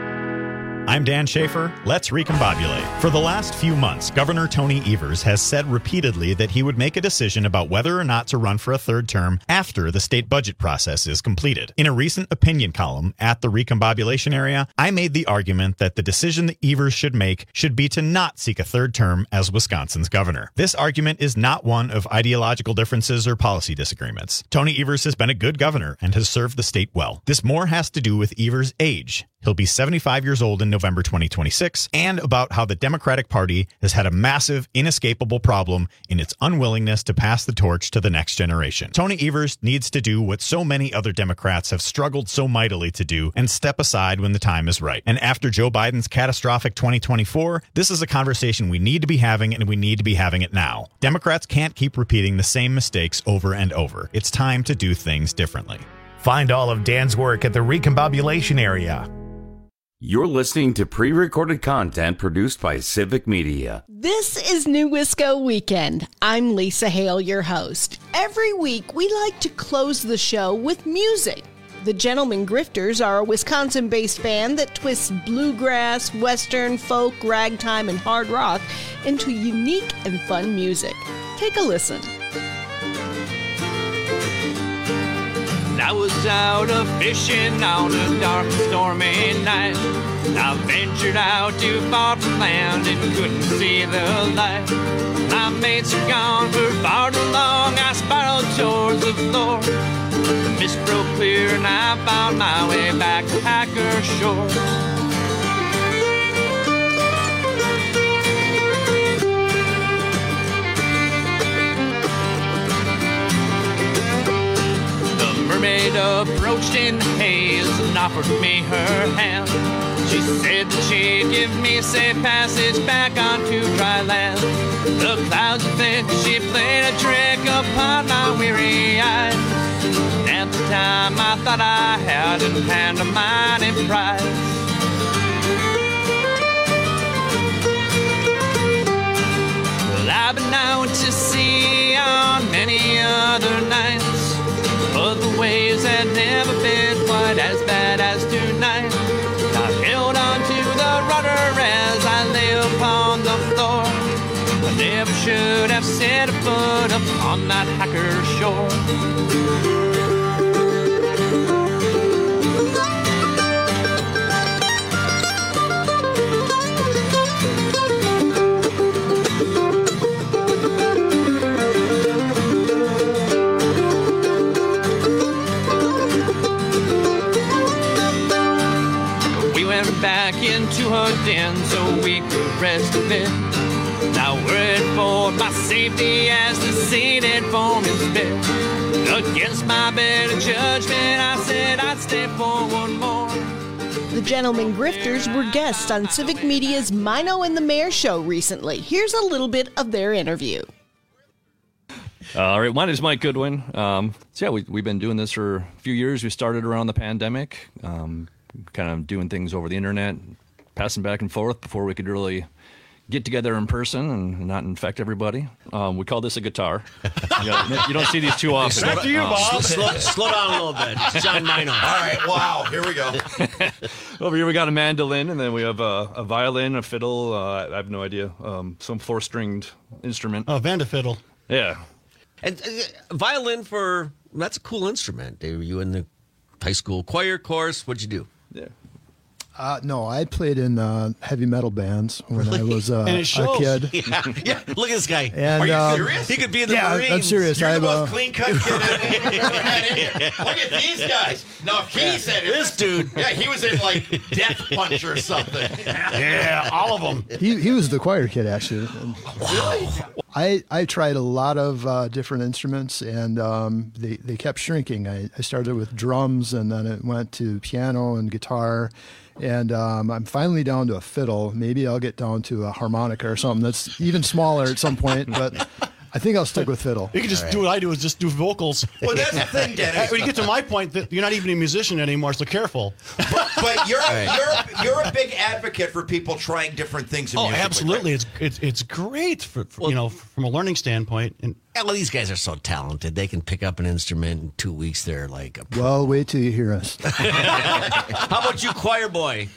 I'm Dan Schaefer. Let's recombobulate. For the last few months, Governor Tony Evers has said repeatedly that he would make a decision about whether or not to run for a third term after the state budget process is completed. In a recent opinion column at the Recombobulation Area, I made the argument that the decision that Evers should make should be to not seek a third term as Wisconsin's governor. This argument is not one of ideological differences or policy disagreements. Tony Evers has been a good governor and has served the state well. This more has to do with Evers' age. He'll be seventy-five years old in November twenty twenty-six, and about how the Democratic Party has had a massive, inescapable problem in its unwillingness to pass the torch to the next generation. Tony Evers needs to do what so many other Democrats have struggled so mightily to do and step aside when the time is right. And after Joe Biden's catastrophic twenty twenty-four, this is a conversation we need to be having, and we need to be having it now. Democrats can't keep repeating the same mistakes over and over. It's time to do things differently. Find all of Dan's work at the Recombobulation Area. You're listening to pre-recorded content produced by Civic Media. This is New Wisco Weekend. I'm Lisa Hale, your host. Every week, we like to close the show with music. The Gentlemen Grifters are a Wisconsin-based band that twists bluegrass, western, folk, ragtime, and hard rock into unique and fun music. Take a listen. I was out a-fishing on a dark, stormy night. I ventured out too far from land and couldn't see the light. My mates are gone for far too long. I spiraled towards the floor. The mist broke clear and I found my way back to Hacker Shore. Mermaid approached in the haze and offered me her hand. She said that she'd give me safe passage back onto dry land. The clouds would think she played a trick upon my weary eyes. And at the time I thought I had in hand a mighty prize. Well, I've been out to sea on many other nights, but the waves had never been quite as bad as tonight. I held on to the rudder as I lay upon the floor. I never should have set a foot upon that Hacker Shore. Back into her den so we could rest a bit. Now worried for my safety as the seated form is bit. Against my better judgment, I said I'd stay for one more. The Gentlemen Grifters were guests on Civic Media's Mino and the Mayor show recently. Here's a little bit of their interview. Uh, all right, my name is Mike Goodwin. Um, so yeah, we, we've been doing this for a few years. We started around the pandemic. Um, kind of doing things over the internet, passing back and forth before we could really get together in person and not infect everybody. Um, we call this a guitar. You, know, you don't see these too often. Back to you, Bob. Slow, slow down a little bit. It's John Mino. All right, wow, here we go. Over here we got a mandolin, and then we have a, a violin, a fiddle, uh, I have no idea, um, some four-stringed instrument. Oh, Vanderfiddle. Yeah. And uh, violin for, that's a cool instrument. Were you in the high school choir course? What'd you do? Yeah. Uh, no, I played in uh, heavy metal bands when I was uh, And it a shows. kid. Yeah, yeah. Look at this guy. And, Are you um, serious? He could be in the yeah, Marines. I'm serious. You're I the have most a clean cut kid I've ever had in here. Look at these guys. Now, if he Yeah. said it, This dude. yeah, he was in like Death Punch or something. Yeah, all of them. he he was the choir kid actually. Really? I, I tried a lot of uh, different instruments, and um, they, they kept shrinking. I, I started with drums, and then it went to piano and guitar, and um, I'm finally down to a fiddle. Maybe I'll get down to a harmonica or something that's even smaller at some point, but I think I'll stick with fiddle. You can just do what I do, is just do vocals. Well, that's the thing, Dennis. When you get to my point, that you're not even a musician anymore, so careful. But, but you're, a, you're, you're a big advocate for people trying different things in Oh, music. absolutely. It's it's it's great for, for you know, from a learning standpoint. And Yeah, well, these guys are so talented. They can pick up an instrument in two weeks. They're like, a Well, wait till you hear us. how about you, choir boy?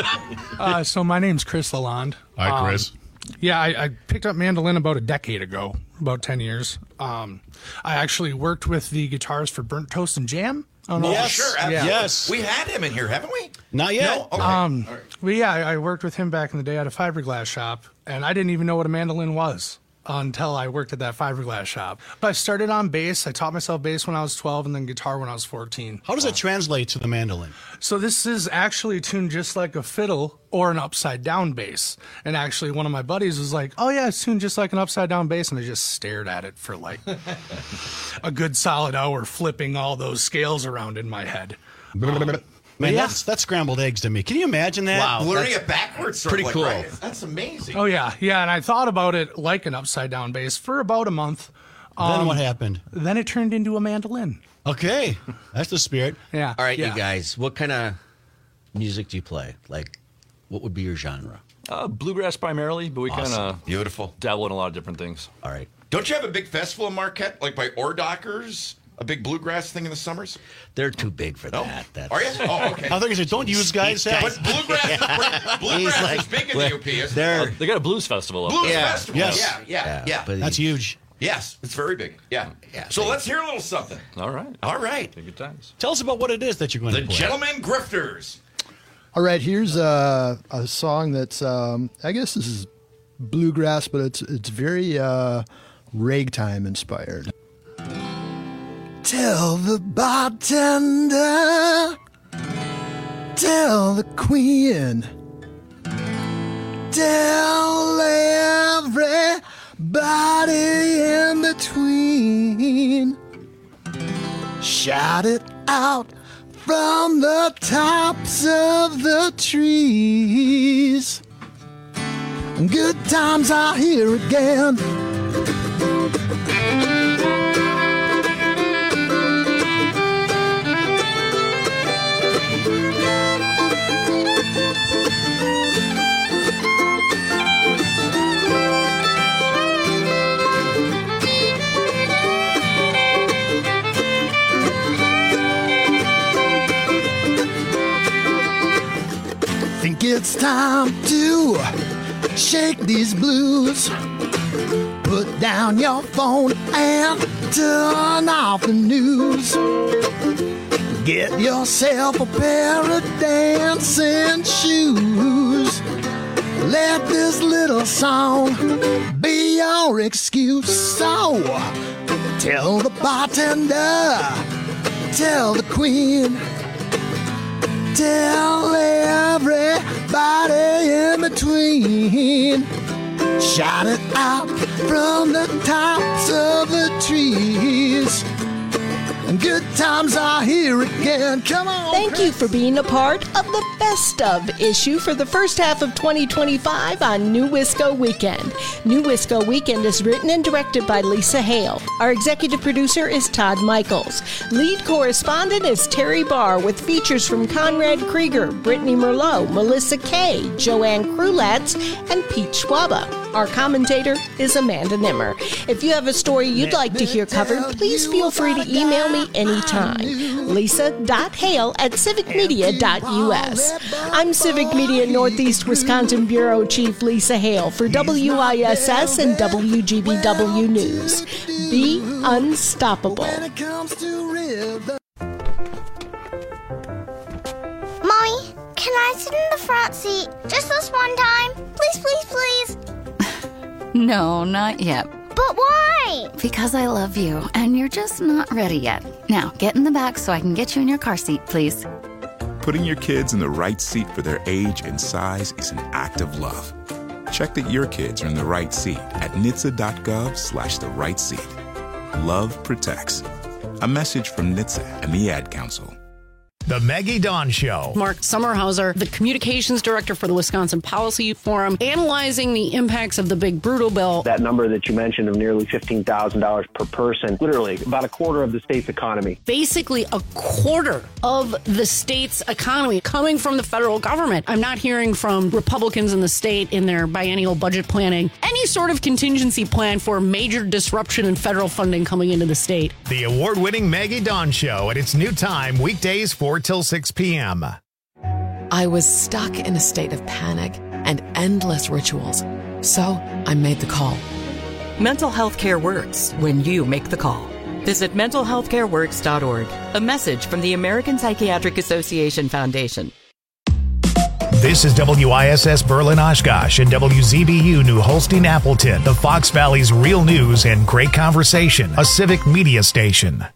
Uh, so my name's Chris Lalonde. Hi, Chris. Um, yeah, I, I picked up mandolin about a decade ago, about ten years. Um, I actually worked with the guitars for Burnt Toast and Jam. I don't know. Oh, sure. Absolutely. Yes. We had him in here, haven't we? Not yet. No? Okay. Um, All right. But yeah, I, I worked with him back in the day at a fiberglass shop, and I didn't even know what a mandolin was until I worked at that fiberglass shop. But I started on bass. I taught myself bass when I was twelve, and then guitar when I was fourteen. How does that translate to the mandolin? So this is actually tuned just like a fiddle or an upside down bass. And actually one of my buddies was like, oh yeah, it's tuned just like an upside down bass. And I just stared at it for like a good solid hour, flipping all those scales around in my head. Um, Man, yeah. that's that's scrambled eggs to me. Can you imagine that? Wow. Learning that's it backwards, sort pretty of like, cool. right? That's amazing. Oh yeah, yeah. And I thought about it like an upside down bass for about a month. Then Um, what happened? Then it turned into a mandolin. Okay, that's the spirit. Yeah. All right, yeah. you guys, what kind of music do you play? Like, what would be your genre? Uh, bluegrass primarily, but we Awesome. kind of Beautiful. dabble in a lot of different things. All right. Don't you have a big festival in Marquette, like by Ordockers? A big bluegrass thing in the summers? They're too big for Oh. that. That's, Are you? Oh, okay. I think you said, don't use guys. Guys. But bluegrass, bluegrass like- is big in the U P, isn't it? They're, They got a blues festival up Blues there. Yeah. Festival. Yes. Yeah, yeah, yeah. yeah, but That's huge. Yes, it's very big. Yeah. Yeah, So they- let's hear a little something. All right. All right. Take good times. Tell us about what it is that you're going The to play. Gentlemen Grifters. All right, here's a, a song that's, um, I guess this is bluegrass, but it's it's very uh, ragtime inspired. Tell the bartender, tell the queen, tell everybody in between. Shout it out from the tops of the trees. Good times are here again. Think it's time to shake these blues. Put down your phone and turn off the news. Get yourself a pair of dancing shoes. Let this little song be your excuse. So tell the bartender, tell the queen, tell everybody in between. Shout it out from the tops of the trees. And good times are here again. Come on. Thank you for being a part of the Best Of issue for the first half of twenty twenty-five on New Wisco Weekend. New Wisco Weekend is written and directed by Lisa Hale. Our executive producer is Todd Michaels. Lead correspondent is Terry Barr with features from Conrad Krieger, Brittany Merlot, Melissa Kay, Joanne Krulatz, and Pete Schwaba. Our commentator is Amanda Nimmer. If you have a story you'd like to hear covered, please feel free to email me anytime. Lisa.Hale at civicmedia dot U S. I'm Civic Media Northeast Wisconsin Bureau Chief Lisa Hale for W I S S and W G B W News. Be unstoppable. Mommy, can I sit in the front seat? Just this one time? Please, please, please. No, not yet. But why? Because I love you, and you're just not ready yet. Now, get in the back so I can get you in your car seat, please. Putting your kids in the right seat for their age and size is an act of love. Check that your kids are in the right seat at N H T S A dot gov slash the right seat. Love protects. A message from N H T S A and the Ad Council. The Maggie Dawn Show. Mark Sommerhauser, the communications director for the Wisconsin Policy Forum, analyzing the impacts of the big brutal bill. That number that you mentioned of nearly fifteen thousand dollars per person, literally about a quarter of the state's economy. Basically a quarter of the state's economy coming from the federal government. I'm not hearing from Republicans in the state in their biennial budget planning any sort of contingency plan for major disruption in federal funding coming into the state. The award-winning Maggie Dawn Show at its new time, weekdays four till six p.m. I was stuck in a state of panic and endless rituals, so I made the call. Mental health care works when you make the call. Visit mental health care works dot org. A message from the American Psychiatric Association Foundation. This is W I S S Berlin Oshkosh and W Z B U New Holstein Appleton, the Fox Valley's real news and great conversation, a civic media station.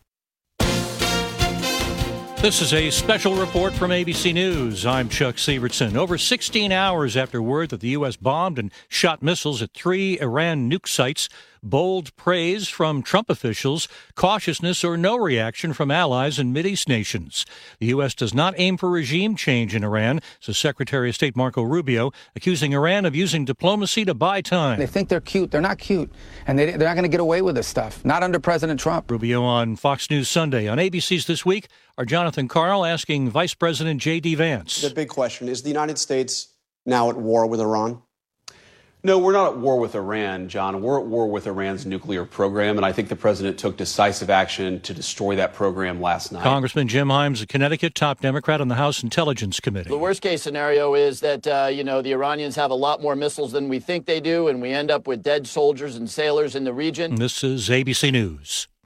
This is a special report from A B C News. I'm Chuck Sievertson. Over sixteen hours after word that the U S bombed and shot missiles at three Iran nuke sites, bold praise from Trump officials, cautiousness or no reaction from allies and Mideast nations. The U S does not aim for regime change in Iran, says Secretary of State Marco Rubio, accusing Iran of using diplomacy to buy time. They think they're cute. They're not cute. And they, they're not going to get away with this stuff. Not under President Trump. Rubio on Fox News Sunday. On A B C's This Week, our Jonathan Karl asking Vice President J D. Vance. The big question, is the United States now at war with Iran? No, we're not at war with Iran, John. We're at war with Iran's nuclear program, and I think the president took decisive action to destroy that program last night. Congressman Jim Himes of Connecticut, top Democrat on the House Intelligence Committee. The worst case scenario is that, uh, you know, the Iranians have a lot more missiles than we think they do, and we end up with dead soldiers and sailors in the region. And this is A B C News.